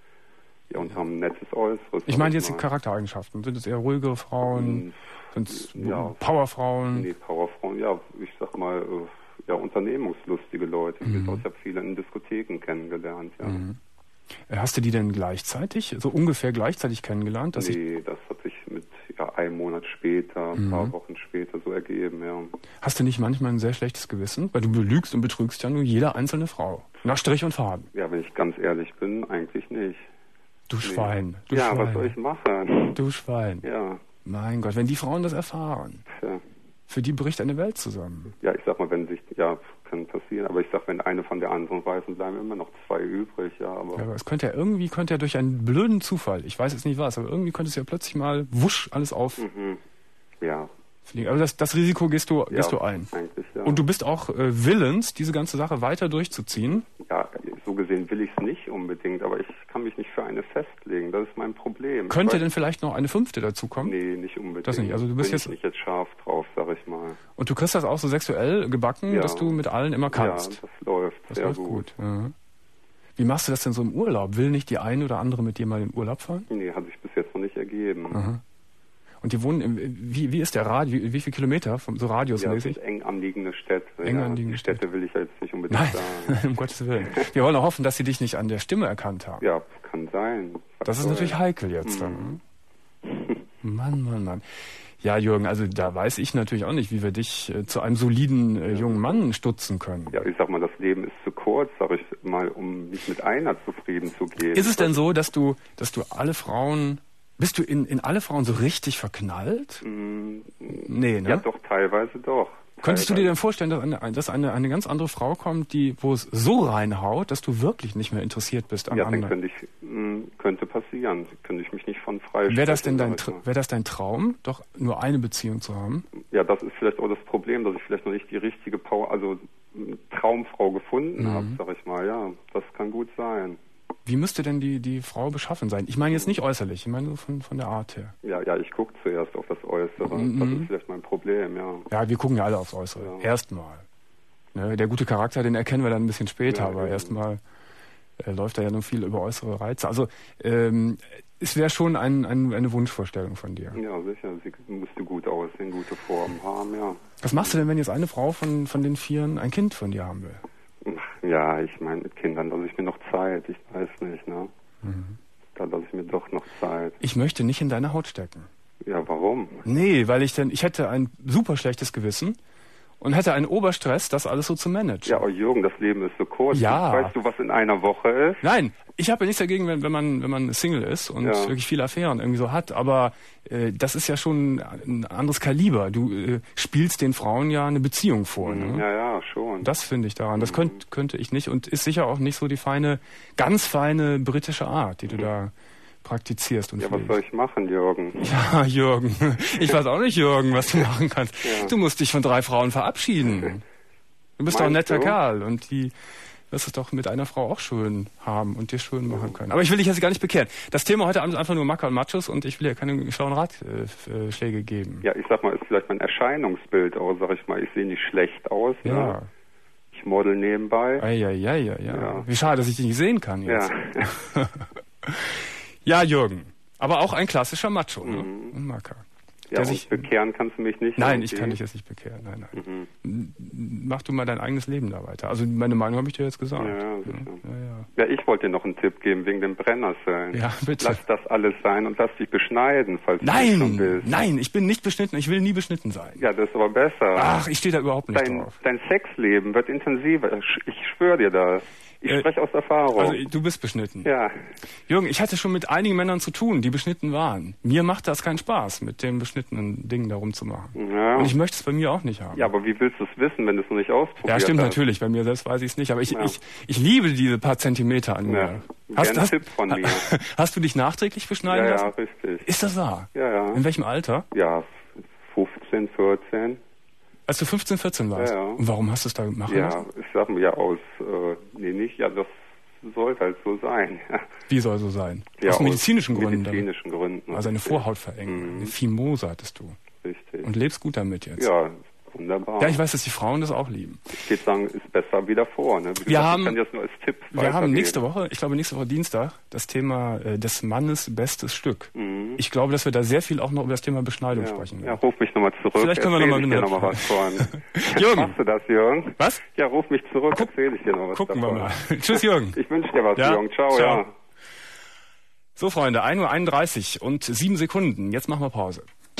Ja, und haben ein nettes Äußeres. Ich meine jetzt die Charaktereigenschaften. Sind es eher ruhigere Frauen? Sind es ja, Powerfrauen? Nee, Powerfrauen, ja, ich sag mal, ja, unternehmungslustige Leute. Mhm. Ich habe viele in Diskotheken kennengelernt, ja. Mhm. Hast du die denn gleichzeitig, so ungefähr gleichzeitig kennengelernt? Dass nee, das hat sich mit ja, einem Monat später, ein mhm. paar Wochen später so ergeben, ja. Hast du nicht manchmal ein sehr schlechtes Gewissen? Weil du belügst und betrügst ja nur jede einzelne Frau. Nach Strich und Faden. Ja, wenn ich ganz ehrlich bin, eigentlich nicht. Du Schwein. Nee. Du ja, Schwein. was soll ich machen? Du Schwein. Ja. Mein Gott, wenn die Frauen das erfahren, ja. für die bricht eine Welt zusammen. Ja, ich sag mal, wenn sich, ja, kann passieren, aber ich sag, wenn eine von der anderen weiß, dann bleiben immer noch zwei übrig, ja, aber... Ja, aber es könnte ja irgendwie, könnte ja durch einen blöden Zufall, ich weiß jetzt nicht was, aber irgendwie könnte es ja plötzlich mal wusch alles auf... Mhm. Ja. Fliegen. Also das, das Risiko gehst du, gehst ja, du ein. Eigentlich, ja. Und du bist auch äh, willens, diese ganze Sache weiter durchzuziehen? Ja, so gesehen will ich es nicht unbedingt, aber ich kann mich nicht für eine festlegen. Das ist mein Problem. Könnte denn vielleicht noch eine fünfte dazukommen? Nee, nicht unbedingt. Das nicht. Also du bist Bin jetzt ich nicht jetzt scharf drauf, sag ich mal. Und du kriegst das auch so sexuell gebacken, ja. dass du mit allen immer kannst? Ja, das läuft das sehr läuft gut. gut. Ja. Wie machst du das denn so im Urlaub? Will nicht die eine oder andere mit dir mal in Urlaub fahren? Nee, hat sich bis jetzt noch nicht ergeben. Aha. Und die wohnen, im, wie, wie ist der Rad, wie, wie viele Kilometer, vom, so radiusmäßig? Ja, eng anliegende Städte. Eng ja, anliegende die Städte Städte will ich jetzt nicht unbedingt Nein, sagen. um Gottes Willen. Wir wollen auch hoffen, dass sie dich nicht an der Stimme erkannt haben. Ja, kann sein. Was das ist soll. natürlich heikel jetzt dann. Mhm. Mann, Mann, Mann. Ja, Jürgen, also da weiß ich natürlich auch nicht, wie wir dich äh, zu einem soliden äh, jungen Mann stutzen können. Ja, ich sag mal, das Leben ist zu kurz, sag ich mal, um nicht mit einer zufrieden zu gehen. Ist es denn so, dass du, dass du alle Frauen... Bist du in, in alle Frauen so richtig verknallt? Mm, nee, ne? Ja, doch, teilweise doch. Könntest du dir denn vorstellen, dass eine, dass eine, eine ganz andere Frau kommt, die, wo es so reinhaut, dass du wirklich nicht mehr interessiert bist an ja, anderen? Ja, dann könnte ich, mh, könnte passieren. Könnte ich mich nicht von frei Wäre das denn dein, wäre das dein Traum, doch nur eine Beziehung zu haben? Ja, das ist vielleicht auch das Problem, dass ich vielleicht noch nicht die richtige Power, also Traumfrau gefunden mhm. habe, sag ich mal. Ja, das kann gut sein. Wie müsste denn die, die Frau beschaffen sein? Ich meine jetzt nicht äußerlich, ich meine so von, von der Art her. Ja, ja, ich gucke zuerst auf das Äußere. Mhm. Das ist vielleicht mein Problem, ja. Ja, wir gucken ja alle aufs Äußere. Ja. Erstmal. Ne, der gute Charakter, den erkennen wir dann ein bisschen später, ja, aber ja. erstmal äh, läuft da ja nur viel über äußere Reize. Also ähm, es wäre schon ein, ein, eine Wunschvorstellung von dir. Ja, sicher. Sie müsste gut aussehen, gute Formen haben, ja. Was machst du denn, wenn jetzt eine Frau von, von den Vieren ein Kind von dir haben will? Ja, ich meine, mit Kindern lasse ich mir noch Zeit. Ich weiß nicht, ne? Mhm. Da lasse ich mir doch noch Zeit. Ich möchte nicht in deine Haut stecken. Ja, warum? Nee, weil ich denn, ich hätte ein super schlechtes Gewissen und hätte einen Oberstress, das alles so zu managen. Ja, oh Jürgen, das Leben ist so kurz. Ja. Weißt du, was in einer Woche ist? Nein, ich habe ja nichts dagegen, wenn, wenn man wenn man Single ist und ja. wirklich viele Affären irgendwie so hat, aber äh, das ist ja schon ein anderes Kaliber. Du äh, spielst den Frauen ja eine Beziehung vor. Mhm. Ne? Ja, ja, schon. Das finde ich daran. Das mhm. könnt, könnte ich nicht und ist sicher auch nicht so die feine, ganz feine britische Art, die du mhm. da praktizierst. Und ja, pflegst. Was soll ich machen, Jürgen? Ja, Jürgen. Ich weiß auch nicht, Jürgen, was du machen kannst. Ja. Du musst dich von drei Frauen verabschieden. Du bist doch ein netter du? Kerl und die wirst es doch mit einer Frau auch schön haben und dir schön machen können. Aber ich will dich jetzt gar nicht bekehren. Das Thema heute Abend ist einfach nur Macker und Machos und ich will dir keine schlauen Ratschläge geben. Ja, ich sag mal, ist vielleicht mein Erscheinungsbild aus, sag ich mal. Ich sehe nicht schlecht aus. Ja. Ne? Ich model nebenbei. Ja, ja, ja, ja, ja. Wie schade, dass ich dich nicht sehen kann jetzt. Ja. Ja, Jürgen. Aber auch ein klassischer Macho, ne? Mhm. Ein Macker. Ja, und sich bekehren kannst du mich nicht. Nein, irgendwie. Ich kann dich jetzt nicht bekehren. Nein, nein. Mhm. Mach du mal dein eigenes Leben da weiter. Also meine Meinung habe ich dir jetzt gesagt. Ja, ja, ja, ja. ja, ich wollte dir noch einen Tipp geben wegen den Brennersellen. Ja, bitte. Lass das alles sein und lass dich beschneiden, falls nein, du schon bist. Nein, ich bin nicht beschnitten. Ich will nie beschnitten sein. Ja, das ist aber besser. Ach, ich stehe da überhaupt nicht dein, drauf. Dein Sexleben wird intensiver. Ich schwöre dir das. Ich äh, spreche aus Erfahrung. Also du bist beschnitten. Ja. Jürgen, ich hatte schon mit einigen Männern zu tun, die beschnitten waren. Mir macht das keinen Spaß, mit dem beschnittenen Ding da rumzumachen. Ja. Und ich möchte es bei mir auch nicht haben. Ja, aber wie willst du es wissen, wenn du es noch nicht ausprobiert hast? Ja, stimmt hast? natürlich. Bei mir selbst weiß ich es nicht. Aber ich, ja. ich, ich liebe diese paar Zentimeter an mir. Ja. Hast, ein hast, Tipp von mir. Hast du dich nachträglich beschneiden ja, lassen? Ja, richtig. Ist das wahr? Ja, ja. In welchem Alter? Ja, fünfzehn, vierzehn. Als du fünfzehn, vierzehn warst? Ja, ja. Und warum hast du es da gemacht? Ja, ich sag mir ja aus, äh, nee, nicht, ja, das soll halt so sein. Wie soll so sein? Ja, aus medizinischen aus Gründen. medizinischen Gründen. Also eine Vorhaut verengen. Mhm. Eine Phimose hattest du. Richtig. Und lebst gut damit jetzt. Ja, wunderbar. Ja, ich weiß, dass die Frauen das auch lieben. Ich würde sagen, ist besser wie davor. Ne? Wie wir gesagt, haben, ich kann das nur als Tipp wir haben nächste Woche, ich glaube nächste Woche Dienstag, das Thema äh, des Mannes bestes Stück. Mhm. Ich glaube, dass wir da sehr viel auch noch über das Thema Beschneidung ja. sprechen werden. Ja, ruf mich nochmal zurück. Vielleicht können wir nochmal dir noch mal was von. Jürgen. Machst du das, Jürgen? Was? Ja, ruf mich zurück, Guck, erzähle ich dir noch was Gucken davon. wir mal. Tschüss, Jürgen. Ich wünsche dir was, ja? Jürgen. Ciao, Ciao, ja. So, Freunde, ein Uhr einunddreißig und sieben Sekunden. Jetzt machen wir Pause.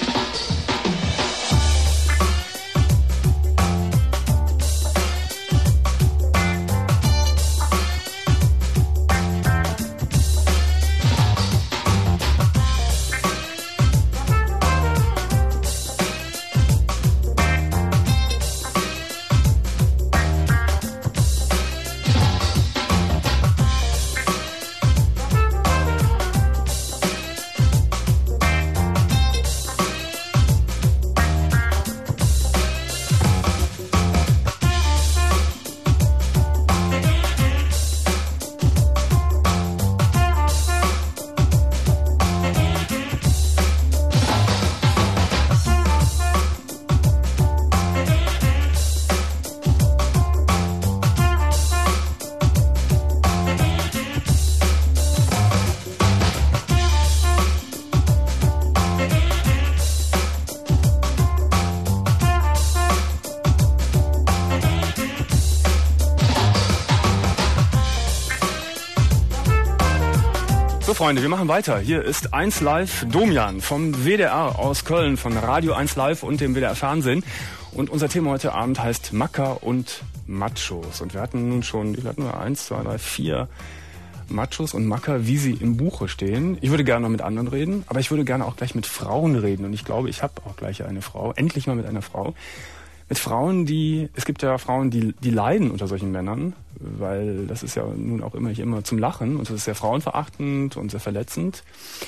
Freunde, wir machen weiter. Hier ist eins Live Domian vom W D R aus Köln, von Radio eins Live und dem W D R Fernsehen. Und unser Thema heute Abend heißt Macker und Machos. Und wir hatten nun schon, wir hatten nur eins, zwei, drei, vier Machos und Macker, wie sie im Buche stehen. Ich würde gerne noch mit anderen reden, aber ich würde gerne auch gleich mit Frauen reden. Und ich glaube, ich habe auch gleich eine Frau, endlich mal mit einer Frau. Mit Frauen, die, es gibt ja Frauen, die, die leiden unter solchen Männern, weil das ist ja nun auch immer, immer zum Lachen und das ist sehr frauenverachtend und sehr verletzend.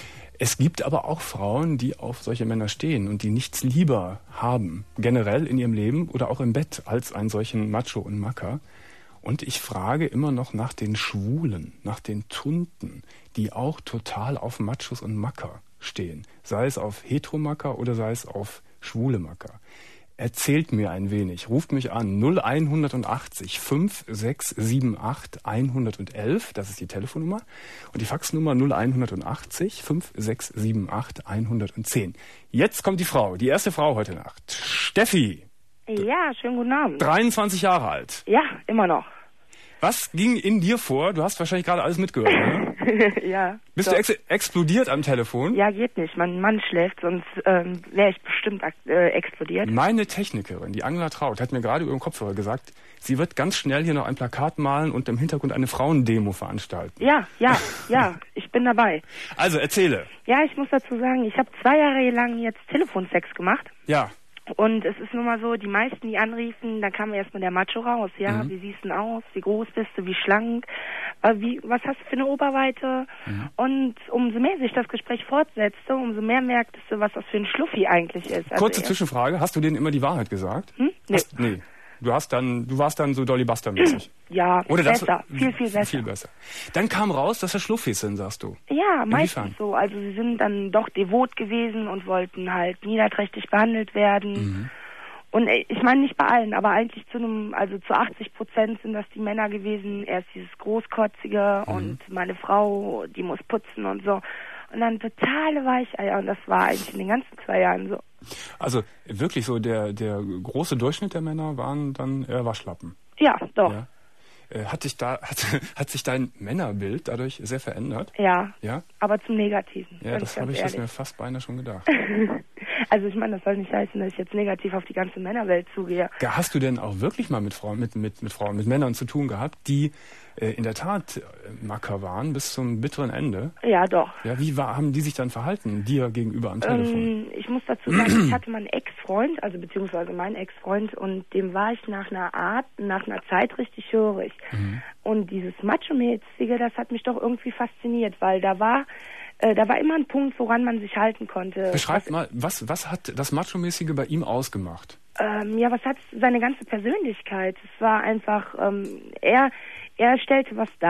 Es gibt aber auch Frauen, die auf solche Männer stehen und die nichts lieber haben, generell in ihrem Leben oder auch im Bett, als einen solchen Macho und Macker. Und ich frage immer noch nach den Schwulen, nach den Tunten, die auch total auf Machos und Macker stehen. Sei es auf Heteromacker oder sei es auf schwule Macker. Erzählt mir ein wenig, ruft mich an null einundachtzig fünf sechs sieben acht hundertelf, das ist die Telefonnummer, und die Faxnummer null einundachtzig fünf sechs sieben acht hundertzehn. Jetzt kommt die Frau, die erste Frau heute Nacht, Steffi. Ja, schönen guten Abend. dreiundzwanzig Jahre alt. Ja, immer noch. Was ging in dir vor? Du hast wahrscheinlich gerade alles mitgehört, ne? Ja. Bist doch. du ex explodiert am Telefon? Ja, geht nicht. Mein Mann schläft, sonst ähm, wäre ich bestimmt äh, explodiert. Meine Technikerin, die Angela Traut, hat mir gerade über den Kopfhörer gesagt, sie wird ganz schnell hier noch ein Plakat malen und im Hintergrund eine Frauendemo veranstalten. Ja, ja, ja, ich bin dabei. Also, erzähle. Ja, ich muss dazu sagen, ich habe zwei Jahre lang jetzt Telefonsex gemacht. Ja. Und es ist nun mal so, die meisten, die anriefen, da kam erstmal der Macho raus. Ja, mhm. Wie siehst du denn aus? Wie groß bist du? Wie schlank? Wie, was hast du für eine Oberweite? Mhm. Und umso mehr sich das Gespräch fortsetzte, umso mehr merktest du, was das für ein Schluffi eigentlich ist. Also Kurze Zwischenfrage, hast du denen immer die Wahrheit gesagt? Hm? Nee. Hast, nee. Du hast dann, du warst dann so Dolly Buster-mäßig. Ja, Oder besser, das, viel, viel besser. Viel besser. Dann kam raus, dass er Schluffis sind, sagst du. Ja, meistens Inwiefern? so. Also sie sind dann doch devot gewesen und wollten halt niederträchtig behandelt werden. Mhm. Und ich meine nicht bei allen, aber eigentlich zu einem, also zu achtzig Prozent sind das die Männer gewesen. Erst dieses Großkotzige mhm. und meine Frau, die muss putzen und so. Und dann totale Weicheier und das war eigentlich in den ganzen zwei Jahren so. Also wirklich so, der, der große Durchschnitt der Männer waren dann eher Waschlappen. Ja, doch. Ja. Hat sich da hat, hat sich dein Männerbild dadurch sehr verändert? Ja. Ja. Aber zum Negativen. Ja, das habe ich das mir fast beinahe schon gedacht. Also ich meine, das soll nicht heißen, dass ich jetzt negativ auf die ganze Männerwelt zugehe. Hast du denn auch wirklich mal mit Frauen, mit mit mit Frauen, mit Männern zu tun gehabt, die äh, in der Tat äh, Macker waren bis zum bitteren Ende? Ja, doch. Ja, wie war, haben die sich dann verhalten dir gegenüber am Telefon? Ähm, ich muss dazu sagen, ich hatte meinen Ex-Freund, also beziehungsweise meinen Ex-Freund, und dem war ich nach einer Art, nach einer Zeit richtig hörig. Mhm. Und dieses Macho-mäßige, das hat mich doch irgendwie fasziniert, weil da war äh, da war immer ein Punkt, woran man sich halten konnte. Beschreib was, mal, was was hat das Macho-mäßige bei ihm ausgemacht? Ähm, ja, was hat seine ganze Persönlichkeit? Es war einfach, ähm, er er stellte was dar.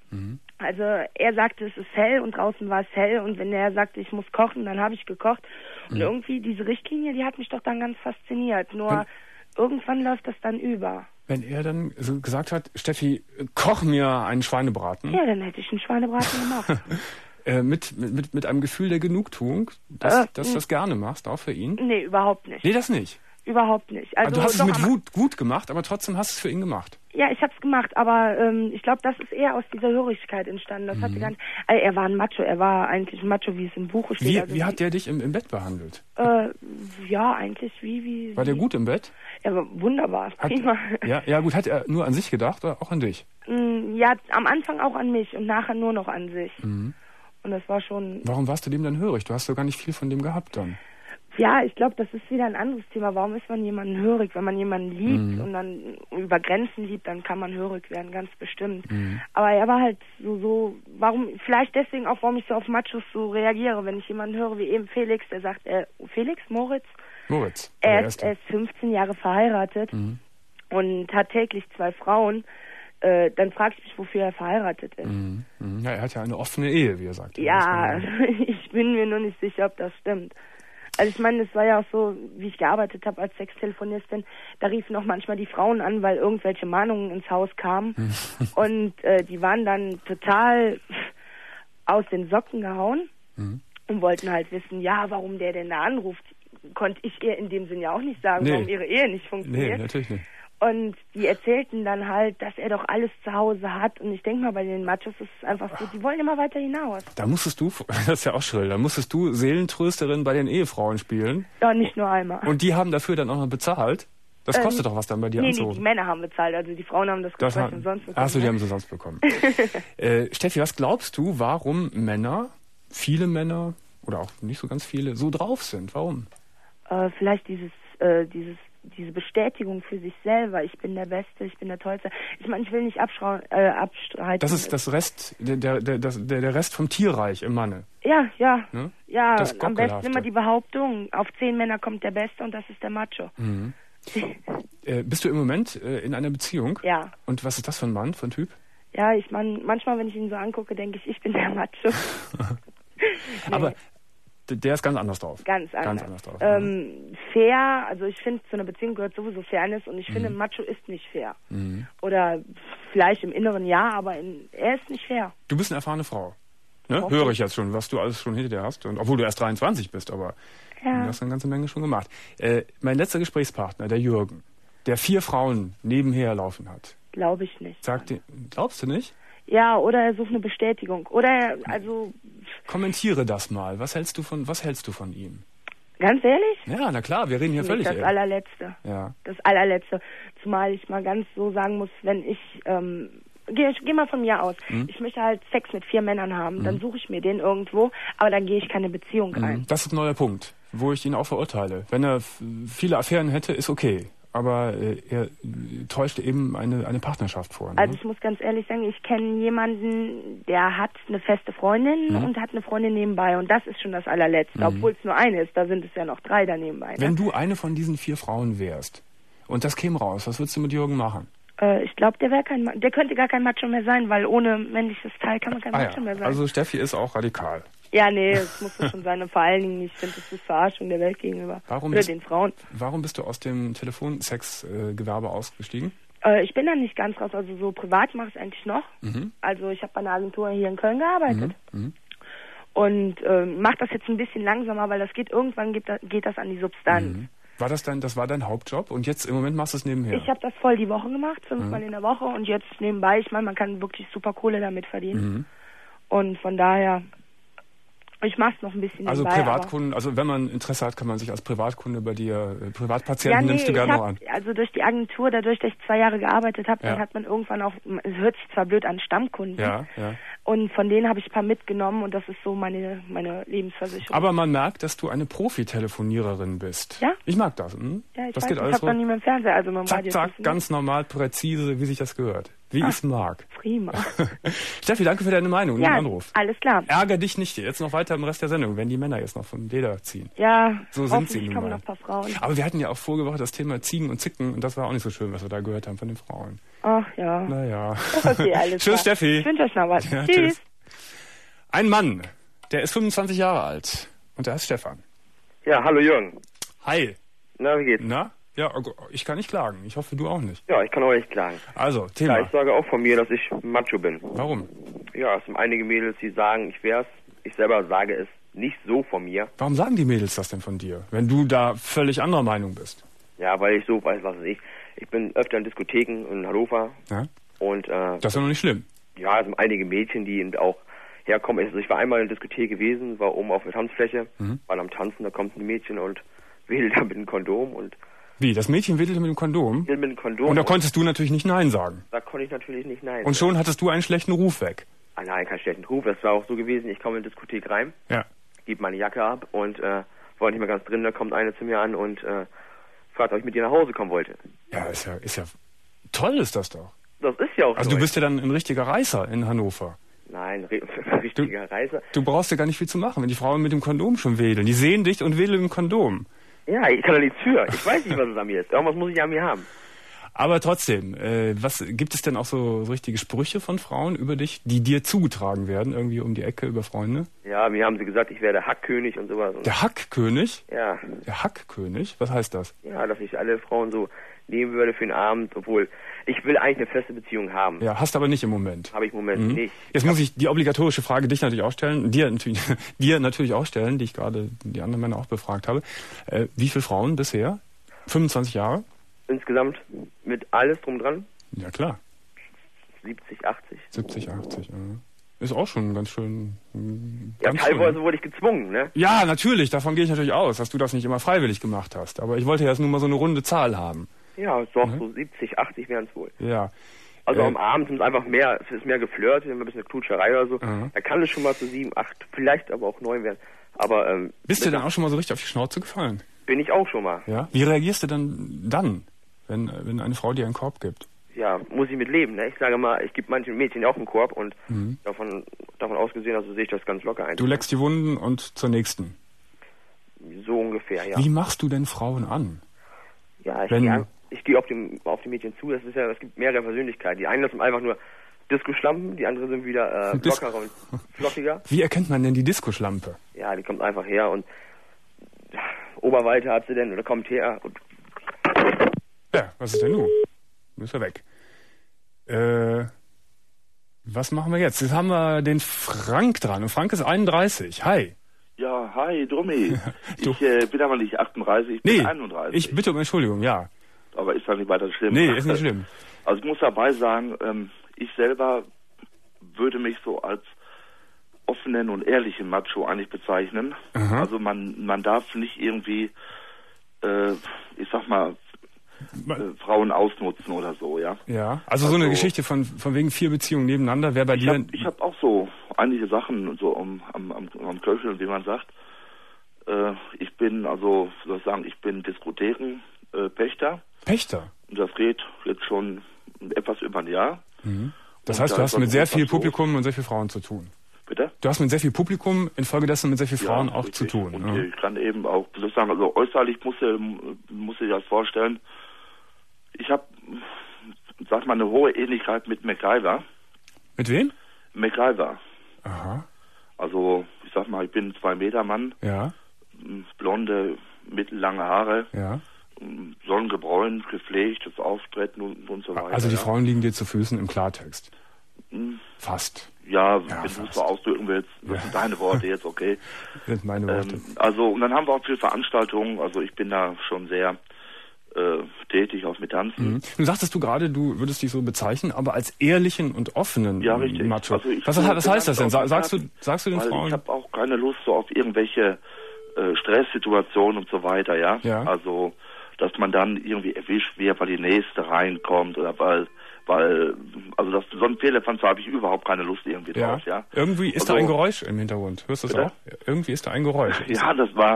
Mhm. Also er sagte, es ist hell und draußen war es hell und wenn er sagte, ich muss kochen, dann habe ich gekocht. Und mhm. irgendwie diese Richtlinie, die hat mich doch dann ganz fasziniert. Nur wenn, irgendwann läuft das dann über. Wenn er dann so gesagt hat, Steffi, koch mir einen Schweinebraten. Ja, dann hätte ich einen Schweinebraten gemacht. äh, mit, mit, mit einem Gefühl der Genugtuung, dass, äh, dass du das gerne machst, auch für ihn? Nee, überhaupt nicht. Nee, das nicht? Überhaupt nicht. Also, also du hast es mit Wut gut gemacht, aber trotzdem hast du es für ihn gemacht. Ja, ich habe es gemacht, aber ähm, ich glaube, das ist eher aus dieser Hörigkeit entstanden. Das mhm. hatte gar nicht, also er war ein Macho, er war eigentlich ein Macho, wie es im Buche steht. Wie, also wie hat der dich im, im Bett behandelt? Äh, ja, eigentlich wie... wie war wie, der gut im Bett? Er war wunderbar, hat, prima. Ja, ja gut, hat er nur an sich gedacht oder auch an dich? Ja, am Anfang auch an mich und nachher nur noch an sich. Mhm. Und das war schon... Warum warst du dem dann hörig? Du hast doch gar nicht viel von dem gehabt dann. Ja, ich glaube, das ist wieder ein anderes Thema. Warum ist man jemanden hörig? Wenn man jemanden liebt mhm. und dann über Grenzen liebt, dann kann man hörig werden, ganz bestimmt. Mhm. Aber er war halt so, so, warum, vielleicht deswegen auch, warum ich so auf Machos so reagiere, wenn ich jemanden höre wie eben Felix, der sagt, äh, Felix, Moritz? Moritz. Er ist, er ist fünfzehn Jahre verheiratet mhm. und hat täglich zwei Frauen. Äh, dann frage ich mich, wofür er verheiratet ist. Mhm. Ja, er hat ja eine offene Ehe, wie er sagt. Ja, ich bin mir nur nicht sicher, ob das stimmt. Also ich meine, es war ja auch so, wie ich gearbeitet habe als Sextelefonistin, da riefen auch manchmal die Frauen an, weil irgendwelche Mahnungen ins Haus kamen und äh, die waren dann total aus den Socken gehauen mhm. und wollten halt wissen, ja, warum der denn da anruft. Konnte ich ihr in dem Sinn ja auch nicht sagen, nee. warum ihre Ehe nicht funktioniert. Nee, natürlich nicht. Und die erzählten dann halt, dass er doch alles zu Hause hat. Und ich denke mal, bei den Machos ist es einfach so, die wollen immer weiter hinaus. Da musstest du, das ist ja auch schrill, da musstest du Seelentrösterin bei den Ehefrauen spielen. Ja, nicht nur einmal. Und die haben dafür dann auch noch bezahlt? Das kostet ähm, doch was dann bei dir nee, anzurufen. Nee, die Männer haben bezahlt, also die Frauen haben das, das Gespräch umsonst bekommen. Achso, die haben es umsonst bekommen. äh, Steffi, was glaubst du, warum Männer, viele Männer oder auch nicht so ganz viele, so drauf sind? Warum? Äh, vielleicht dieses, äh, dieses diese Bestätigung für sich selber, ich bin der Beste, ich bin der Tollste. Ich meine, ich will nicht abschrau- äh, abstreiten. Das ist das Rest, der, der, der, der, der Rest vom Tierreich im Manne. Ja, ja. Ne? Ja, am besten immer die Behauptung, auf zehn Männer kommt der Beste und das ist der Macho. Mhm. äh, bist du im Moment äh, in einer Beziehung? Ja. Und was ist das für ein Mann, für ein Typ? Ja, ich meine, manchmal, wenn ich ihn so angucke, denke ich, ich bin der Macho. nee. Aber der ist ganz anders drauf. Ganz anders. Ganz anders drauf. Ähm, fair, also ich finde, zu einer Beziehung gehört sowieso Fairness und ich mhm. finde, Macho ist nicht fair. Mhm. Oder vielleicht im Inneren ja, aber in, er ist nicht fair. Du bist eine erfahrene Frau. Ne? Okay. Höre ich jetzt schon, was du alles schon hinter dir hast. Und, obwohl du erst dreiundzwanzig bist, aber ja. du hast eine ganze Menge schon gemacht. Äh, mein letzter Gesprächspartner, der Jürgen, der vier Frauen nebenher laufen hat. Glaube ich nicht. Sagt dir, glaubst du nicht? Ja, oder er sucht eine Bestätigung. Oder er, also... Kommentiere das mal. Was hältst du von, was hältst du von ihm? Ganz ehrlich? Ja, na klar, wir reden hier nee, völlig Das ehrlich. allerletzte. Ja. Das allerletzte. Zumal ich mal ganz so sagen muss, wenn ich... Ähm, Geh, geh mal von mir aus. Mhm. Ich möchte halt Sex mit vier Männern haben. Mhm. Dann suche ich mir den irgendwo, aber dann gehe ich keine Beziehung mhm. ein. Das ist ein neuer Punkt, wo ich ihn auch verurteile. Wenn er f- viele Affären hätte, ist okay. Aber äh, er täuscht eben eine, eine Partnerschaft vor. Ne? Also ich muss ganz ehrlich sagen, ich kenne jemanden, der hat eine feste Freundin mhm. und hat eine Freundin nebenbei. Und das ist schon das allerletzte. Mhm. Obwohl es nur eine ist, da sind es ja noch drei da nebenbei. Ne? Wenn du eine von diesen vier Frauen wärst und das käme raus, was würdest du mit Jürgen machen? Ich glaube, der wäre kein, Ma- der könnte gar kein Macho mehr sein, weil ohne männliches Teil kann man kein ah, Macho ja. mehr sein. Also Steffi ist auch radikal. Ja, nee, das muss es schon sein. Und vor allen Dingen, ich finde, das ist Verarschung der Welt gegenüber. Warum Oder bist, den Frauen. Warum bist du aus dem Telefonsex-Gewerbe ausgestiegen? Äh, ich bin da nicht ganz raus. Also so privat mache ich es eigentlich noch. Mhm. Also ich habe bei einer Agentur hier in Köln gearbeitet. Mhm. Mhm. Und äh, mache das jetzt ein bisschen langsamer, weil das geht irgendwann geht das, geht das an die Substanz. Mhm. War das dein, das war dein Hauptjob und jetzt im Moment machst du es nebenher? Ich habe das voll die Woche gemacht, fünfmal mhm. in der Woche und jetzt nebenbei, ich meine, man kann wirklich super Kohle damit verdienen. Mhm. Und von daher, ich mache es noch ein bisschen also nebenbei. Privatkunden, also wenn man Interesse hat, kann man sich als Privatkunde bei dir, äh, Privatpatienten ja, nee, nimmst du gerne noch an. Also durch die Agentur, dadurch, dass ich zwei Jahre gearbeitet habe, ja. dann hat man irgendwann auch, es hört sich zwar blöd an, Stammkunden. Ja, ja. Und von denen habe ich ein paar mitgenommen und das ist so meine, meine Lebensversicherung. Aber man merkt, dass du eine Profi-Telefoniererin bist. Ja? Ich mag das. Hm? Ja, ich das weiß, geht ich alles habe noch nie mit dem Fernseher, also mit dem zack, Radio. zack, ganz normal, präzise, wie sich das gehört. Wie ich es mag. Prima. Steffi, danke für deine Meinung und Ja, den Anruf. alles klar. Ärger dich nicht jetzt noch weiter im Rest der Sendung, wenn die Männer jetzt noch vom Leder ziehen. Ja, So sind sie hoffentlich nun kommen mal. noch ein paar Frauen. Aber wir hatten ja auch vorige Woche das Thema Ziegen und Zicken und das war auch nicht so schön, was wir da gehört haben von den Frauen. Ach ja. Naja. Okay, alles Tschüss, klar. Steffi. Ich wünsche euch noch was. Ja, Tschüss. tschüss. Ein Mann, der ist fünfundzwanzig Jahre alt und der heißt Stefan. Ja, hallo Jürgen. Hi. Na, wie geht's? Na? Ja, ich kann nicht klagen. Ich hoffe, du auch nicht. Ja, ich kann auch nicht klagen. Also, Thema. Ja, ich sage auch von mir, dass ich Macho bin. Warum? Ja, es sind einige Mädels, die sagen, ich wär's. Ich selber sage es nicht so von mir. Warum sagen die Mädels das denn von dir, wenn du da völlig anderer Meinung bist? Ja, weil ich so weiß, was weiß ich. Ich bin öfter in Diskotheken in Hannover. Ja? Und, äh... Das ist ja noch nicht schlimm. Ja, es sind einige Mädchen, die eben auch herkommen. Also ich war einmal in der Diskothek gewesen, war oben auf der Tanzfläche, Mhm. war am Tanzen, da kommt ein Mädchen und wedelt da mit einem Kondom und... Wie, das Mädchen wedelte mit dem Kondom? Wedelt mit einem Kondom. Und da konntest du natürlich nicht Nein sagen. Da konnte ich natürlich nicht Nein Und schon hattest du einen schlechten Ruf weg. Ah nein, keinen schlechten Ruf. Es war auch so gewesen, ich komme in die Diskothek rein, Ja. gebe meine Jacke ab und äh, war nicht mehr ganz drin, da kommt eine zu mir an und äh, fragt, ob ich mit ihr nach Hause kommen wollte. Ja, ist ja, ist ja, toll ist das doch. Das ist ja auch Also so. du bist ja dann ein richtiger Reißer in Hannover. Nein, richtiger Reißer. Du brauchst ja gar nicht viel zu machen, wenn die Frauen mit dem Kondom schon wedeln. Die sehen dich und wedeln im Kondom. Ja, ich kann da nichts für. Ich weiß nicht, was es an mir ist. Irgendwas muss ich an mir haben. Aber trotzdem, äh, was gibt es denn auch so, so richtige Sprüche von Frauen über dich, die dir zugetragen werden, irgendwie um die Ecke über Freunde? Ja, mir haben sie gesagt, ich wäre der Hackkönig und sowas. Und Der Hackkönig? ja, Der Hackkönig? Was heißt das? ja, dass ich alle Frauen so nehmen würde für den Abend, obwohl ich will eigentlich eine feste Beziehung haben. Ja, hast aber nicht im Moment. Habe ich im Moment Mhm. nicht. Jetzt muss ich die obligatorische Frage dich natürlich auch stellen, dir natürlich, dir natürlich auch stellen, die ich gerade die anderen Männer auch befragt habe. Äh, wie viele Frauen bisher? fünfundzwanzig Jahre? Insgesamt mit alles drum dran Ja klar, siebzig, achtzig. siebzig, achtzig. Ja. Ist auch schon ganz schön. mm, Ja, Ganz teilweise schön. wurde ich gezwungen, ne? Ja, natürlich, davon gehe ich natürlich aus, dass du das nicht immer freiwillig gemacht hast. Aber ich wollte jetzt nur mal so eine runde Zahl haben. Ja, doch, Mhm. so siebzig, achtzig wären es wohl. Ja. Also Äh, am Abend sind es einfach mehr, es ist mehr geflirtet, ein bisschen eine Knutscherei oder so. Mhm. Da kann es schon mal zu sieben, acht, vielleicht aber auch neun werden. Aber ähm, Bist du mit- dann auch schon mal so richtig auf die Schnauze gefallen? bin ich auch schon mal. Ja. Wie reagierst du dann dann, wenn, wenn eine Frau dir einen Korb gibt? Ja, muss ich mit leben, ne? Ich sage mal, ich gebe manchen Mädchen auch einen Korb und Mhm. davon, davon ausgesehen, also sehe ich das ganz locker ein. Du leckst die Wunden und zur nächsten. So ungefähr, ja. Wie machst du denn Frauen an? Ja, ich wenn- gehe an- ich gehe auf, dem, auf die Mädchen zu. Das ist ja, es gibt mehrere Persönlichkeiten. Die einen sind einfach nur Disco-Schlampen, die anderen sind wieder äh, Dis- lockerer und flockiger. Wie erkennt man denn die Diskoschlampe? Ja, die kommt einfach her und ja, Oberweite hat sie denn oder kommt her und Ja, was ist denn nun? Du bist ja weg. Äh, was machen wir jetzt? Jetzt haben wir den Frank dran. Und Frank ist einunddreißig. Hi. Ja, hi, Dummi. Du- Ich äh, bin aber nicht achtunddreißig, ich Nee, bin einunddreißig. ich bitte um Entschuldigung, ja. Aber ist ja nicht weiter schlimm. Nee, ist nicht schlimm. Also ich muss dabei sagen, ähm, ich selber würde mich so als offenen und ehrlichen Macho eigentlich bezeichnen. Aha. Also man man darf nicht irgendwie, äh, ich sag mal, äh, Frauen ausnutzen oder so, ja. Ja, also, so eine Also- Geschichte von, von wegen vier Beziehungen nebeneinander wäre bei Ich dir... habe ich hab auch so einige Sachen so am, am, am, am Köcheln, wie man sagt. Äh, ich bin also, soll ich sagen, ich bin Diskotheken äh, Pächter. Pächter. Und das geht jetzt schon etwas über ein Jahr. Mhm. Das Und heißt, da du ist hast mit was sehr etwas viel los. Publikum und sehr viel Frauen zu tun. Bitte? Du hast mit sehr viel Publikum, infolgedessen mit sehr vielen Frauen auch richtig. zu tun. Und Ja. ich kann eben auch, sozusagen, also äußerlich musst du, musst du dir das vorstellen. Ich habe, sag mal, eine hohe Ähnlichkeit mit MacGyver. Mit wem? MacGyver. Aha, Also, ich sag mal, ich bin ein zwei Meter Mann, ja, blonde, mittellange Haare, ja. sonnengebräunt, gepflegt, das Auftreten und, und so weiter. Also die ja. Frauen liegen dir zu Füßen im Klartext. Hm, Fast. Ja, Ja, wenn du es fast. so ausdrücken willst, das Ja. sind deine Worte jetzt, okay. Sind meine Worte. Ähm, also, und dann haben wir auch viele Veranstaltungen, also ich bin da schon sehr äh, tätig, auch mit Tanzen. Mhm. Du sagtest du gerade, du würdest dich so bezeichnen, aber als ehrlichen und offenen Ja, richtig. Macho. Also ich was, bin- was heißt das denn? bin Sa- ganz Sagst du, offen, sagst du den Weil Frauen? ich habe auch keine Lust so auf irgendwelche äh, Stresssituationen und so weiter, ja? Ja. Also, dass man dann irgendwie erwischt wird, weil die nächste reinkommt oder weil, weil, also das, so ein Fehlerpfand habe ich überhaupt keine Lust irgendwie ja. drauf, ja? Irgendwie ist Also- da ein Geräusch im Hintergrund. Hörst du es Bitte? auch? Irgendwie ist da ein Geräusch. Ja, das war,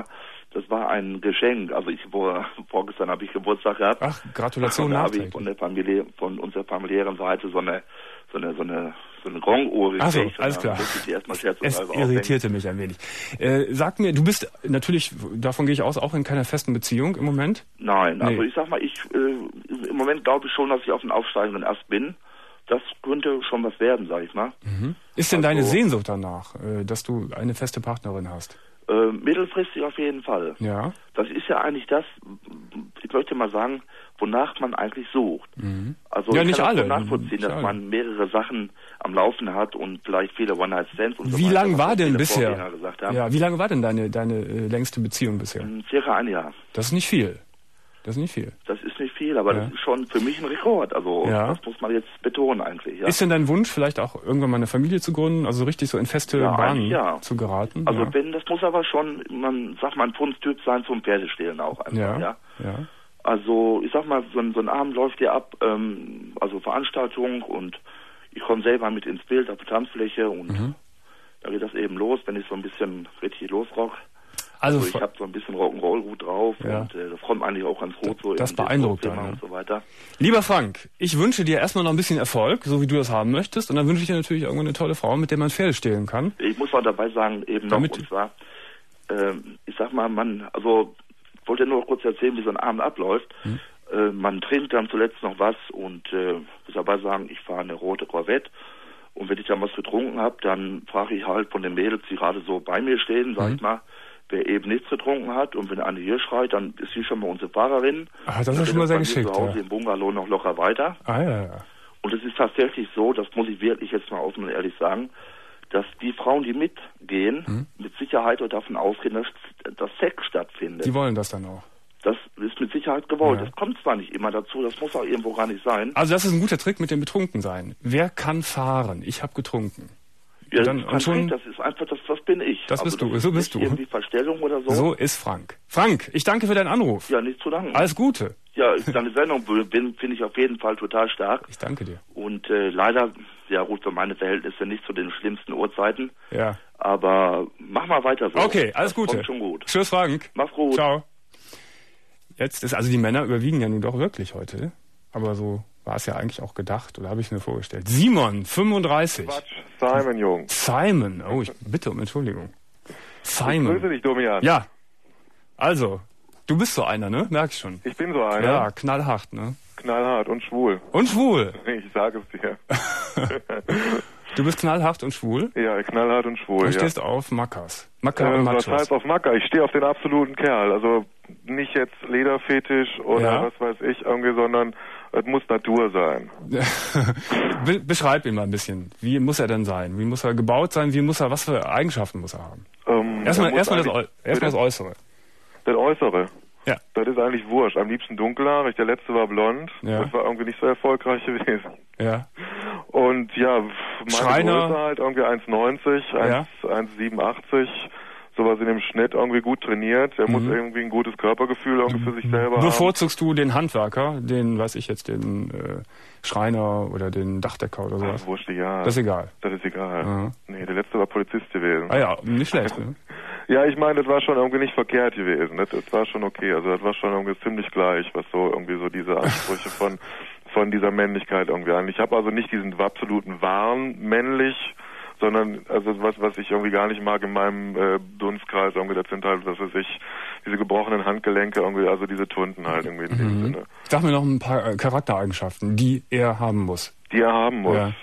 Das war ein Geschenk. Also ich vor, vorgestern habe ich Geburtstag gehabt. Ach, Gratulation und da habe nachträglich. ich von der Familie, von unserer familiären Seite so eine so eine so eine so eine Gong-Uhr gekriegt. Ach so, alles klar. Die erstmal Es irritierte mich ein wenig. Äh, sag mir, du bist natürlich, davon gehe ich aus, auch in keiner festen Beziehung im Moment? Nein, Nee. also ich sag mal, ich äh, im Moment glaube ich schon, dass ich auf dem aufsteigenden Ast bin. Das könnte schon was werden, sag ich mal. Mhm. Ist denn Also- deine Sehnsucht danach, äh, dass du eine feste Partnerin hast? Äh, mittelfristig auf jeden Fall. Ja. Das ist ja eigentlich das, ich möchte mal sagen, wonach man eigentlich sucht. Mhm. Also Ja, ich nicht kann alle. das schon nachvollziehen, Nicht dass alle. man mehrere Sachen am Laufen hat und vielleicht viele One-Night-Stands und so Wie weiter. lang was war ja denn viele bisher? Vorgänger gesagt haben. Ja, wie lange war denn deine deine äh, längste Beziehung bisher? Hm, Circa ein Jahr. Das ist nicht viel. Das ist nicht viel. Das ist nicht viel, aber Ja. das ist schon für mich ein Rekord. Also Ja. das muss man jetzt betonen eigentlich. Ja. Ist denn dein Wunsch, vielleicht auch irgendwann mal eine Familie zu gründen, also richtig so in feste Ja, Bahnen eigentlich ja. zu geraten? Also ja. wenn, das muss aber schon, man sagt mal, ein Pfundstyp sein zum Pferdestehlen auch einfach, Ja, ja. ja. Also ich sag mal, so ein, so ein Abend läuft ja ab, ähm, also Veranstaltung und ich komme selber mit ins Bild auf der Tanzfläche und Mhm. da geht das eben los, wenn ich so ein bisschen richtig losrock. Also, Also ich habe so ein bisschen Rock'n'Roll gut drauf Ja. und äh, das kommt eigentlich auch ganz gut so Das im beeindruckt Disco-Thema dann, und so weiter. lieber Frank, ich wünsche dir erstmal noch ein bisschen Erfolg, so wie du das haben möchtest. Und dann wünsche ich dir natürlich irgendwann eine tolle Frau, mit der man Pferde stehlen kann. Ich muss auch dabei sagen, eben noch, Damit- und zwar, ähm, ich sag mal, man, also ich wollte nur kurz erzählen, wie so ein Abend abläuft. Hm. Äh, man trinkt dann zuletzt noch was und äh, muss dabei sagen, ich fahre eine rote Corvette. Und wenn ich dann was getrunken habe, dann frage ich halt von den Mädels, die gerade so bei mir stehen, sag Mhm. ich mal, wer eben nichts getrunken hat. Und wenn eine hier schreit, dann ist sie schon mal unsere Fahrerin. Ah, das ist Dann schon mal geht sehr bei mir geschickt, zu Hause ja. im Bungalow noch locker weiter. Ah ja, ja. Und es ist tatsächlich so, das muss ich wirklich jetzt mal offen und ehrlich sagen, dass die Frauen, die mitgehen, Mhm. mit Sicherheit auch davon ausgehen, dass, dass Sex stattfindet. Die wollen das dann auch. Das ist mit Sicherheit gewollt. Ja. Das kommt zwar nicht immer dazu, das muss auch irgendwo gar nicht sein. Also das ist ein guter Trick mit dem Betrunkensein. Wer kann fahren? Ich habe getrunken. Ja, dann- das, ist und schon- kein Trick, das ist einfach, das, das bin ich. Das bist du, ist so bist nicht du. Irgendwie Verstellung oder so. So ist Frank. Frank, ich danke für deinen Anruf. Ja, nicht zu danken. Alles Gute. Ja, deine Sendung bin- finde ich auf jeden Fall total stark. Ich danke dir. Und äh, leider, ja gut, für meine Verhältnisse nicht zu den schlimmsten Uhrzeiten. Ja. Aber mach mal weiter so. Okay, alles Das Gute. Kommt schon gut. Tschüss, Frank. Mach's gut. Ciao. Jetzt ist, also die Männer überwiegen ja nun doch wirklich heute. Aber so war es ja eigentlich auch gedacht, oder habe ich mir vorgestellt. Simon, fünfunddreißig. Quatsch, Simon, Jung. Simon, oh, ich bitte um Entschuldigung. Ich Simon. grüße dich, Domian. Ja. Also, du bist so einer, ne? Merk ich schon. Ich bin so einer. Ja, knallhart, ne? Knallhart und schwul. Und schwul. Ich sage es dir. Du bist knallhart und schwul. Ja, knallhart und schwul, Du ja. stehst auf Mackers. Macker und Äh, was Machos. heißt auf Macker? Ich stehe auf den absoluten Kerl. Also nicht jetzt Lederfetisch oder Ja. was weiß ich irgendwie, sondern es muss Natur sein. Be beschreib ihn mal ein bisschen. Wie muss er denn sein? Wie muss er gebaut sein? Wie muss er, was für Eigenschaften muss er haben? Ähm, Erstmal, er muss erstmal, das, eigentlich- Äu- erstmal das Äußere. Das Äußere. Ja. Das ist eigentlich wurscht. Am liebsten dunkelhaarig. Der letzte war blond. Ja. Das war irgendwie nicht so erfolgreich gewesen. Ja. Und ja, meine Schreiner. Größe halt irgendwie eins neunzig, Ja. eins siebenundachtzig, sowas in dem Schnitt, irgendwie gut trainiert. Er muss irgendwie ein gutes Körpergefühl irgendwie für sich selber haben. Bevorzugst du den Handwerker, den, weiß ich jetzt, den äh, Schreiner oder den Dachdecker oder sowas? Ach, wurscht, ja. Das ist egal. Das ist egal. Aha. Nee, der letzte war Polizist gewesen. Ah ja, nicht schlecht, ne? Ja, ich meine, das war schon irgendwie nicht verkehrt gewesen. Das, das war schon okay. Also das war schon irgendwie ziemlich gleich, was so irgendwie so diese Ansprüche von von dieser Männlichkeit irgendwie an. Ich habe also nicht diesen absoluten Wahn männlich, sondern also was was ich irgendwie gar nicht mag in meinem äh, Dunstkreis irgendwie, das sind halt, was weiß ich, diese gebrochenen Handgelenke irgendwie, also diese Tunden halt irgendwie in dem Mhm. Sinne. Sag mir noch ein paar äh, Charaktereigenschaften, die er haben muss. Die er haben muss. Ja.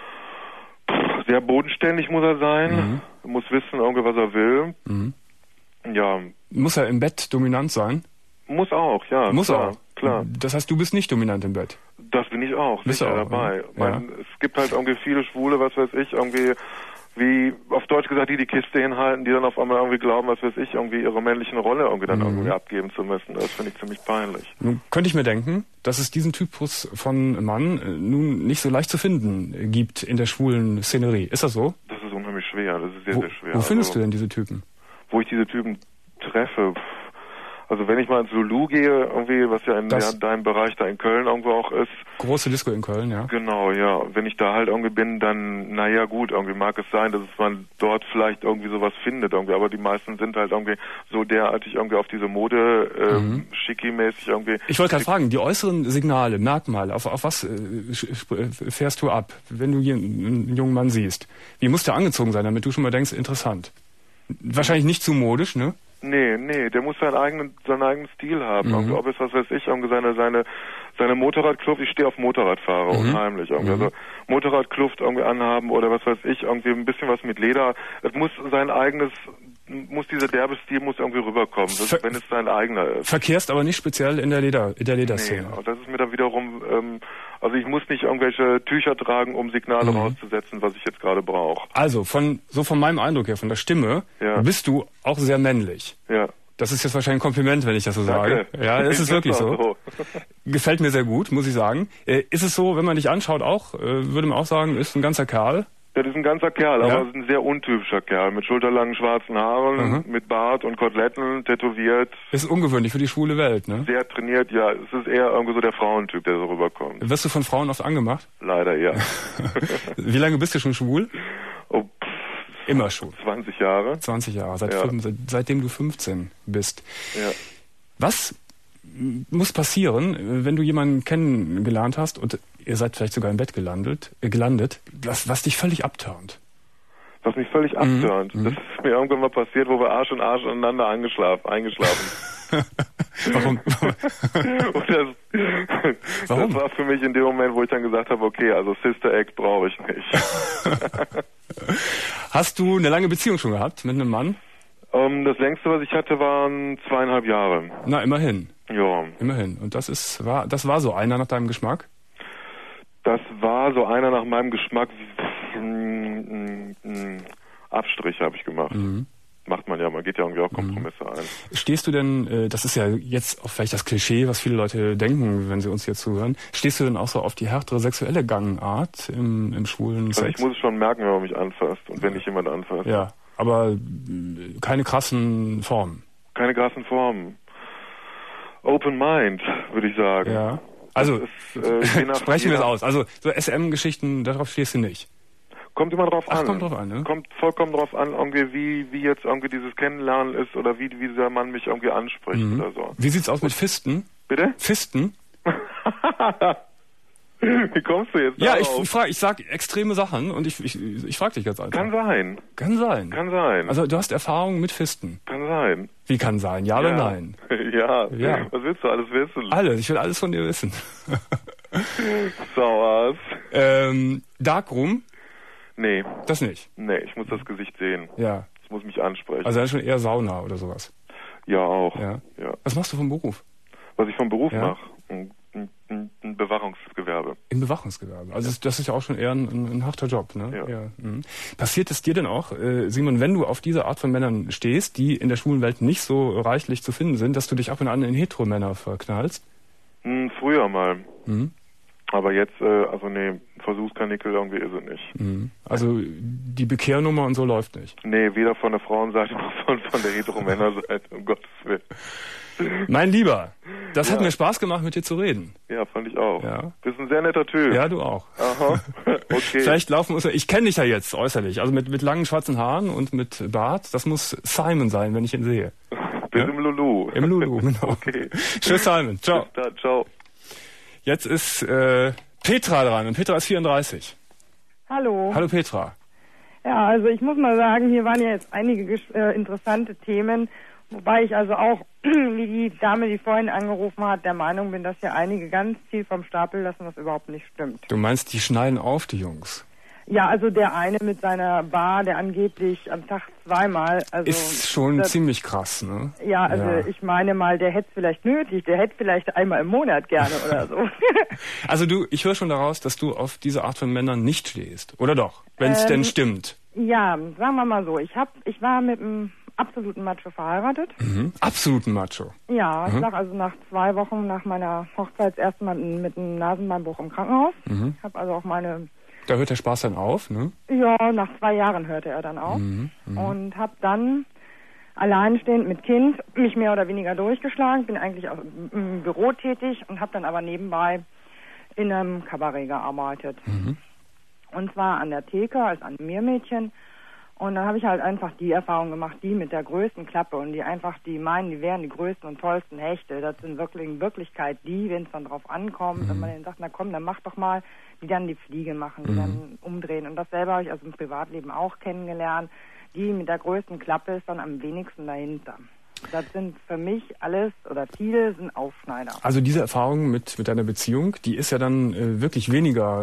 Pff, sehr bodenständig muss er sein, Mhm. muss wissen irgendwie, was er will. Mhm. Ja, Muss er im Bett dominant sein? muss auch, ja. Muss klar, er. Klar. Das heißt, du bist nicht dominant im Bett. Das bin ich auch, Bist sicher du auch, dabei. ne? Man, Ja. Es gibt halt irgendwie viele Schwule, was weiß ich, irgendwie, wie auf Deutsch gesagt, die die Kiste hinhalten, die dann auf einmal irgendwie glauben, was weiß ich, irgendwie ihre männlichen Rolle irgendwie dann Mhm. irgendwie abgeben zu müssen. Das finde ich ziemlich peinlich. Nun könnte ich mir denken, dass es diesen Typus von Mann äh, nun nicht so leicht zu finden äh, gibt in der schwulen Szenerie. Ist das so? Das ist unheimlich schwer, das ist sehr, Wo, sehr schwer. wo findest also, du denn diese Typen? Wo ich diese Typen treffe, pff, Also wenn ich mal ins Lulu gehe, irgendwie, was ja in der, deinem Bereich da in Köln irgendwo auch ist. Große Disco in Köln, ja. Genau, ja. Wenn ich da halt irgendwie bin, dann, naja gut, irgendwie mag es sein, dass man dort vielleicht irgendwie sowas findet, irgendwie, aber die meisten sind halt irgendwie so derartig irgendwie auf diese Mode, äh, mhm. schicki-mäßig irgendwie. Ich wollte gerade fragen, die äußeren Signale, Merkmale, auf, auf was äh, fährst du ab, wenn du hier einen jungen Mann siehst? Wie muss der angezogen sein, damit du schon mal denkst, interessant? Wahrscheinlich nicht zu modisch, ne? Nee, nee, der muss seinen eigenen, seinen eigenen Stil haben. Mhm. Ob es, was weiß ich, irgendwie seine, seine, seine Motorradkluft, ich stehe auf Motorradfahrer, mhm. unheimlich. Irgendwie. Mhm. Also Motorradkluft irgendwie anhaben oder was weiß ich, irgendwie ein bisschen was mit Leder. Es muss sein eigenes, muss dieser derbe Stil muss irgendwie rüberkommen, das, Ver wenn es sein eigener ist. Verkehrst aber nicht speziell in der Leder, in der Lederszene. Nee, das ist mir dann wiederum, ähm, also ich muss nicht irgendwelche Tücher tragen, um Signale mhm. rauszusetzen, was ich jetzt gerade brauche. Also von so von meinem Eindruck her, von der Stimme, ja. bist du auch sehr männlich. Ja. Das ist jetzt wahrscheinlich ein Kompliment, wenn ich das so Danke. sage. Ja, es ist wirklich so. so. Gefällt mir sehr gut, muss ich sagen. Äh, ist es so, wenn man dich anschaut auch, äh, würde man auch sagen, ist ein ganzer Kerl? Das ist ein ganzer Kerl, ja? aber ist ein sehr untypischer Kerl, mit schulterlangen schwarzen Haaren, mhm. mit Bart und Koteletten, tätowiert. Ist ungewöhnlich für die schwule Welt, ne? Sehr trainiert, ja. Es ist eher irgendwie so der Frauentyp, der so rüberkommt. Wirst du von Frauen oft angemacht? Leider, ja. Wie lange bist du schon schwul? Oh, pff, immer schon. zwanzig Jahre. zwanzig Jahre, seit ja. fünf, seit, seitdem du fünfzehn bist. Ja. Was muss passieren, wenn du jemanden kennengelernt hast und ihr seid vielleicht sogar im Bett gelandet, äh, gelandet, was, was dich völlig abturnt? Was mich völlig Mhm. abturnt? Mhm. Das ist mir irgendwann mal passiert, wo wir Arsch und Arsch aneinander eingeschlafen. eingeschlafen. Warum? Und das, Warum? Das war für mich in dem Moment, wo ich dann gesagt habe, okay, also Sister Act brauche ich nicht. Hast du eine lange Beziehung schon gehabt mit einem Mann? Um, das längste, was ich hatte, waren zweieinhalb Jahre. Na, immerhin. Ja. Immerhin. Und das ist, war, das war so einer nach deinem Geschmack? Das war so einer nach meinem Geschmack. Abstriche habe ich gemacht. Mhm. Macht man ja, man geht ja irgendwie auch Kompromisse mhm. ein. Stehst du denn, äh, das ist ja jetzt auch vielleicht das Klischee, was viele Leute denken, wenn sie uns hier zuhören, stehst du denn auch so auf die härtere sexuelle Gangart im, im schwulen also Sex? Ich muss es schon merken, wenn man mich anfasst und wenn nicht jemand anfasst. Ja, aber keine krassen Formen. Keine krassen Formen. Open Mind, würde ich sagen. Ja. Also, ist, äh, nach, sprechen wir es aus. Also, so S M-Geschichten, darauf stehst du nicht. Kommt immer drauf Ach, an. kommt drauf an, ne? Kommt vollkommen drauf an, irgendwie, wie, wie jetzt irgendwie dieses Kennenlernen ist oder wie, wie dieser Mann mich irgendwie anspricht mhm. oder so. Wie sieht's aus mit Fisten? Bitte? Fisten? Wie kommst du jetzt Ja, darauf? ich frage, ich sag extreme Sachen und ich, ich, ich frage dich jetzt einfach. Kann sein. Kann sein. Kann sein. Also du hast Erfahrung mit Fisten. Kann sein. Wie kann sein? Ja, ja. oder nein? Ja. ja. Was willst du alles wissen? Alles. Ich will alles von dir wissen. Sauers. Ähm, Darkroom? Nee. Das nicht? Nee, ich muss das Gesicht sehen. Ja. Ich muss mich ansprechen. Also dann schon eher Sauna oder sowas? Ja, auch. Ja. ja. Was machst du vom Beruf? Was ich vom Beruf ja. mache? Ein, ein, ein Bewachungsgewerbe. Im Bewachungsgewerbe. Also ja. das ist ja auch schon eher ein, ein, ein harter Job, ne? Ja. ja. Mhm. Passiert es dir denn auch, äh, Simon, wenn du auf diese Art von Männern stehst, die in der schwulen Welt nicht so reichlich zu finden sind, dass du dich ab und an in Heteromänner verknallst? Hm, früher mal. Mhm. Aber jetzt, äh, also nee, Versuchskanickel irgendwie ist es nicht. Mhm. Also die Bekehrnummer und so läuft nicht? Nee, weder von der Frauenseite noch von, von der Heteromännerseite, um Gottes Willen. Mein Lieber, das ja. hat mir Spaß gemacht, mit dir zu reden. Ja, fand ich auch. Ja. Bist ein sehr netter Typ. Ja, du auch. Aha, okay. Vielleicht laufen uns, ich kenne dich ja jetzt äußerlich, also mit, mit langen schwarzen Haaren und mit Bart, das muss Simon sein, wenn ich ihn sehe. Bis ja? im Lulu. Im Lulu, genau. Okay. Tschüss Simon, ciao. Bis dann, ciao. Jetzt ist äh, Petra dran und Petra ist vierunddreißig. Hallo. Hallo Petra. Ja, also ich muss mal sagen, hier waren ja jetzt einige äh, interessante Themen, wobei ich also auch, wie die Dame, die vorhin angerufen hat, der Meinung bin, dass hier einige ganz viel vom Stapel lassen, was überhaupt nicht stimmt. Du meinst, die schneiden auf, die Jungs? Ja, also der eine mit seiner Bar, der angeblich am Tag zweimal... Also ist schon das, ziemlich krass, ne? Ja, also ja. ich meine mal, der hätte es vielleicht nötig, der hätte vielleicht einmal im Monat gerne oder so. Also du, ich höre schon daraus, dass du auf diese Art von Männern nicht stehst, oder doch? Wenn es ähm, denn stimmt. Ja, sagen wir mal so, ich hab, ich war mit einem absoluten Macho verheiratet. Mhm. Absoluten Macho? Ja, mhm. ich lag also nach zwei Wochen nach meiner Hochzeit erst mal mit einem Nasenbeinbruch im Krankenhaus. Mhm. Ich habe also auch meine... Da hört der Spaß dann auf, ne? Ja, nach zwei Jahren hörte er dann auf. Mhm, mh. Und habe dann alleinstehend mit Kind, mich mehr oder weniger durchgeschlagen, bin eigentlich auch im Büro tätig und habe dann aber nebenbei in einem Kabarett gearbeitet. Mhm. Und zwar an der Theke als Animiermädchen. Und dann habe ich halt einfach die Erfahrung gemacht, die mit der größten Klappe und die einfach, die meinen, die wären die größten und tollsten Hechte. Das sind wirklich in Wirklichkeit die, wenn es dann drauf ankommt, mhm. wenn man denen sagt, na komm, dann mach doch mal, die dann die Fliege machen, die mhm. dann umdrehen. Und das selber habe ich also im Privatleben auch kennengelernt. Die mit der größten Klappe ist dann am wenigsten dahinter. Das sind für mich alles, oder viele sind Aufschneider. Also diese Erfahrung mit, mit deiner Beziehung, die ist ja dann äh, wirklich weniger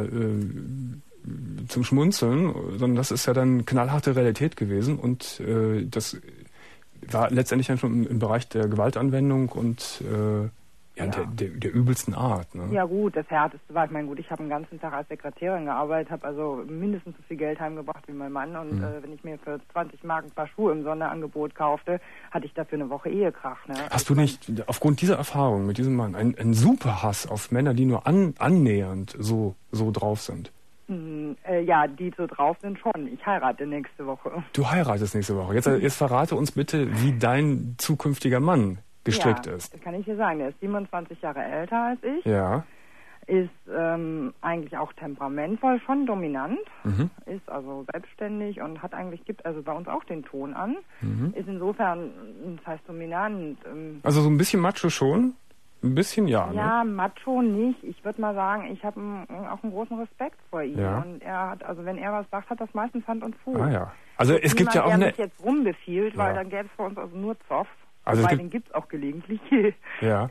äh, zum Schmunzeln, sondern das ist ja dann knallharte Realität gewesen und äh, das war letztendlich dann schon im, im Bereich der Gewaltanwendung und äh, ja, ja. Der, der, der übelsten Art. Ne? Ja gut, das Härteste war, ich meine gut, ich habe den ganzen Tag als Sekretärin gearbeitet, habe also mindestens so viel Geld heimgebracht wie mein Mann und mhm. äh, wenn ich mir für zwanzig Mark ein paar Schuhe im Sonderangebot kaufte, hatte ich dafür eine Woche Ehekrach. Ne? Hast du nicht aufgrund dieser Erfahrung mit diesem Mann einen, einen super Hass auf Männer, die nur an, annähernd so, so drauf sind? Mhm, äh, ja, die so drauf sind schon. Ich heirate nächste Woche. Du heiratest nächste Woche. Jetzt, jetzt verrate uns bitte, wie dein zukünftiger Mann gestrickt ja, ist. Das kann ich dir sagen. Der ist siebenundzwanzig Jahre älter als ich. Ja. Ist ähm, eigentlich auch temperamentvoll, schon dominant. Mhm. Ist also selbstständig und hat eigentlich, gibt also bei uns auch den Ton an. Mhm. Ist insofern, das heißt dominant. Ähm, also so ein bisschen Macho schon? Ein bisschen ja, Ja, ne? Macho nicht. Ich würde mal sagen, ich habe auch einen großen Respekt vor ihm. Ja. Und er hat, also wenn er was sagt, hat das meistens Hand und Fuß. Ah ja. Also es Niemand, gibt ja auch der eine... mich jetzt rumbefiehlt, Ja. weil dann gäbe es für uns also nur Zoff. Also Wobei, es gibt- den gibt es auch gelegentlich. Ja.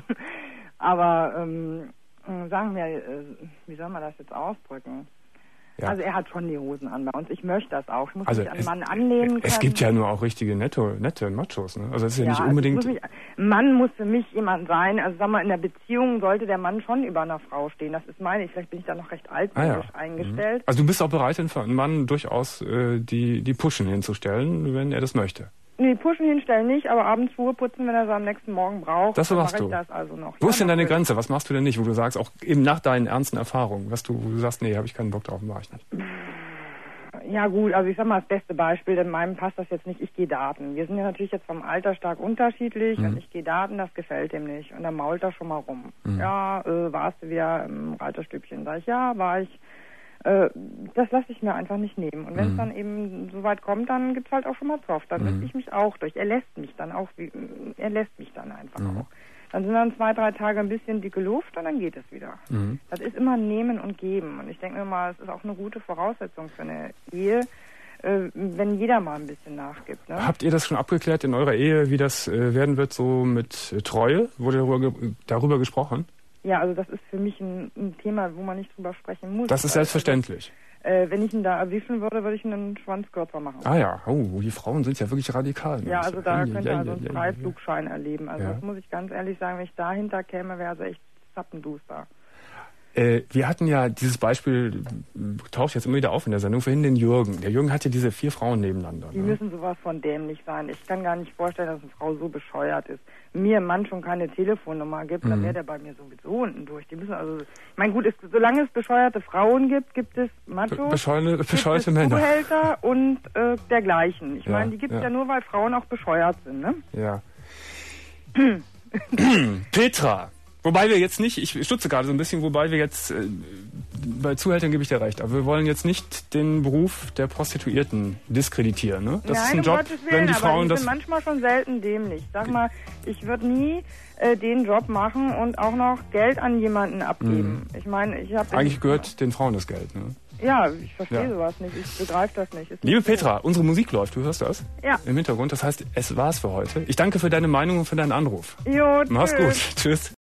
Aber ähm, sagen wir, äh, wie soll man das jetzt ausdrücken? Ja. Also er hat schon die Hosen an bei uns. Ich möchte das auch. Ich muss Also mich an es- einen Mann anlehnen können. Es gibt ja nur auch richtige netto, nette Machos, ne? Also es ist ja, nicht also unbedingt... ich muss mich, ein Mann muss für mich jemand sein. Also sag mal, in der Beziehung sollte der Mann schon über einer Frau stehen. Das ist meine ich. Vielleicht bin ich da noch recht Ah, ja. altmodisch eingestellt. Also du bist auch bereit, für einen Mann durchaus äh, die, die Pushen hinzustellen, wenn er das möchte. Nee, pushen hinstellen nicht, aber abends Schuhe putzen, wenn er sie am nächsten Morgen braucht. Das dann machst mache ich du. das also noch. Wo Ja, ist denn noch deine will. Grenze? Was machst du denn nicht, wo du sagst, auch eben nach deinen ernsten Erfahrungen, was du, wo du sagst, nee, habe ich keinen Bock drauf, mache ich nicht. Ja gut, also ich sag mal das beste Beispiel, in meinem passt das jetzt nicht, ich gehe Daten. Wir sind ja natürlich jetzt vom Alter stark unterschiedlich Mhm. und ich gehe Daten, das gefällt ihm nicht. Und dann mault er schon mal rum. Mhm. Ja, äh, warst du wieder im Reiterstübchen? Sag ich, ja, war ich. Äh, das lasse ich mir einfach nicht nehmen. Und wenn es Mhm. dann eben so weit kommt, dann gibt's halt auch schon mal Zoff. Dann Mhm. setze ich mich auch durch. Er lässt mich dann auch, wie, er lässt mich dann einfach Mhm. auch. Dann sind dann zwei, drei Tage ein bisschen dicke Luft und dann geht es wieder. Mhm. Das ist immer Nehmen und Geben. Und ich denke mir mal, es ist auch eine gute Voraussetzung für eine Ehe, äh, wenn jeder mal ein bisschen nachgibt. Ne? Habt ihr das schon abgeklärt in eurer Ehe, wie das äh, werden wird, so mit äh, Treue? Wurde darüber, ge darüber gesprochen? Ja, also das ist für mich ein, ein Thema, wo man nicht drüber sprechen muss. Das ist selbstverständlich. Äh, wenn ich ihn da erwischen würde, würde ich einen Schwanz kürzer machen. Ah ja, oh, die Frauen sind ja wirklich radikal. Ne? Ja, also da Ja, könnte ja, er also ja, einen ja, Freiflugschein erleben. Also Ja. das muss ich ganz ehrlich sagen, wenn ich dahinter käme, wäre also echt zappenduster. Äh, wir hatten ja dieses Beispiel, äh, taucht jetzt immer wieder auf in der Sendung, vorhin den Jürgen. Der Jürgen hatte diese vier Frauen nebeneinander. Die Ne? müssen sowas von dämlich sein. Ich kann gar nicht vorstellen, dass eine Frau so bescheuert ist. Mir ein Mann schon keine Telefonnummer gibt, dann Mhm. wäre der bei mir sowieso unten durch. Die müssen also, ich meine gut, es, solange es bescheuerte Frauen gibt, gibt es Machos, Be bescheuerte, gibt bescheuerte es Männer. Zuhälter und äh, dergleichen. Ich Ja, meine, die gibt es ja. ja nur, weil Frauen auch bescheuert sind, ne? Ja. Petra. Wobei wir jetzt nicht, ich stutze gerade so ein bisschen, wobei wir jetzt, äh, bei Zuhältern gebe ich dir recht, aber wir wollen jetzt nicht den Beruf der Prostituierten diskreditieren. Ne? Das Nein, ist ein um Job, Gottes Willen, wenn die aber Frauen die das... sind manchmal schon selten dämlich. Sag mal, ich würde nie äh, den Job machen und auch noch Geld an jemanden abgeben. Mhm. Ich meine, ich habe... Eigentlich gehört den Frauen das Geld. Ne? Ja, ich verstehe Ja. sowas nicht. Ich begreife das nicht. Ist Liebe nicht so. Petra, unsere Musik läuft, du hörst das? Ja. Im Hintergrund, das heißt, es war's für heute. Ich danke für deine Meinung und für deinen Anruf. Jo, Mach's tschüss. gut. Tschüss.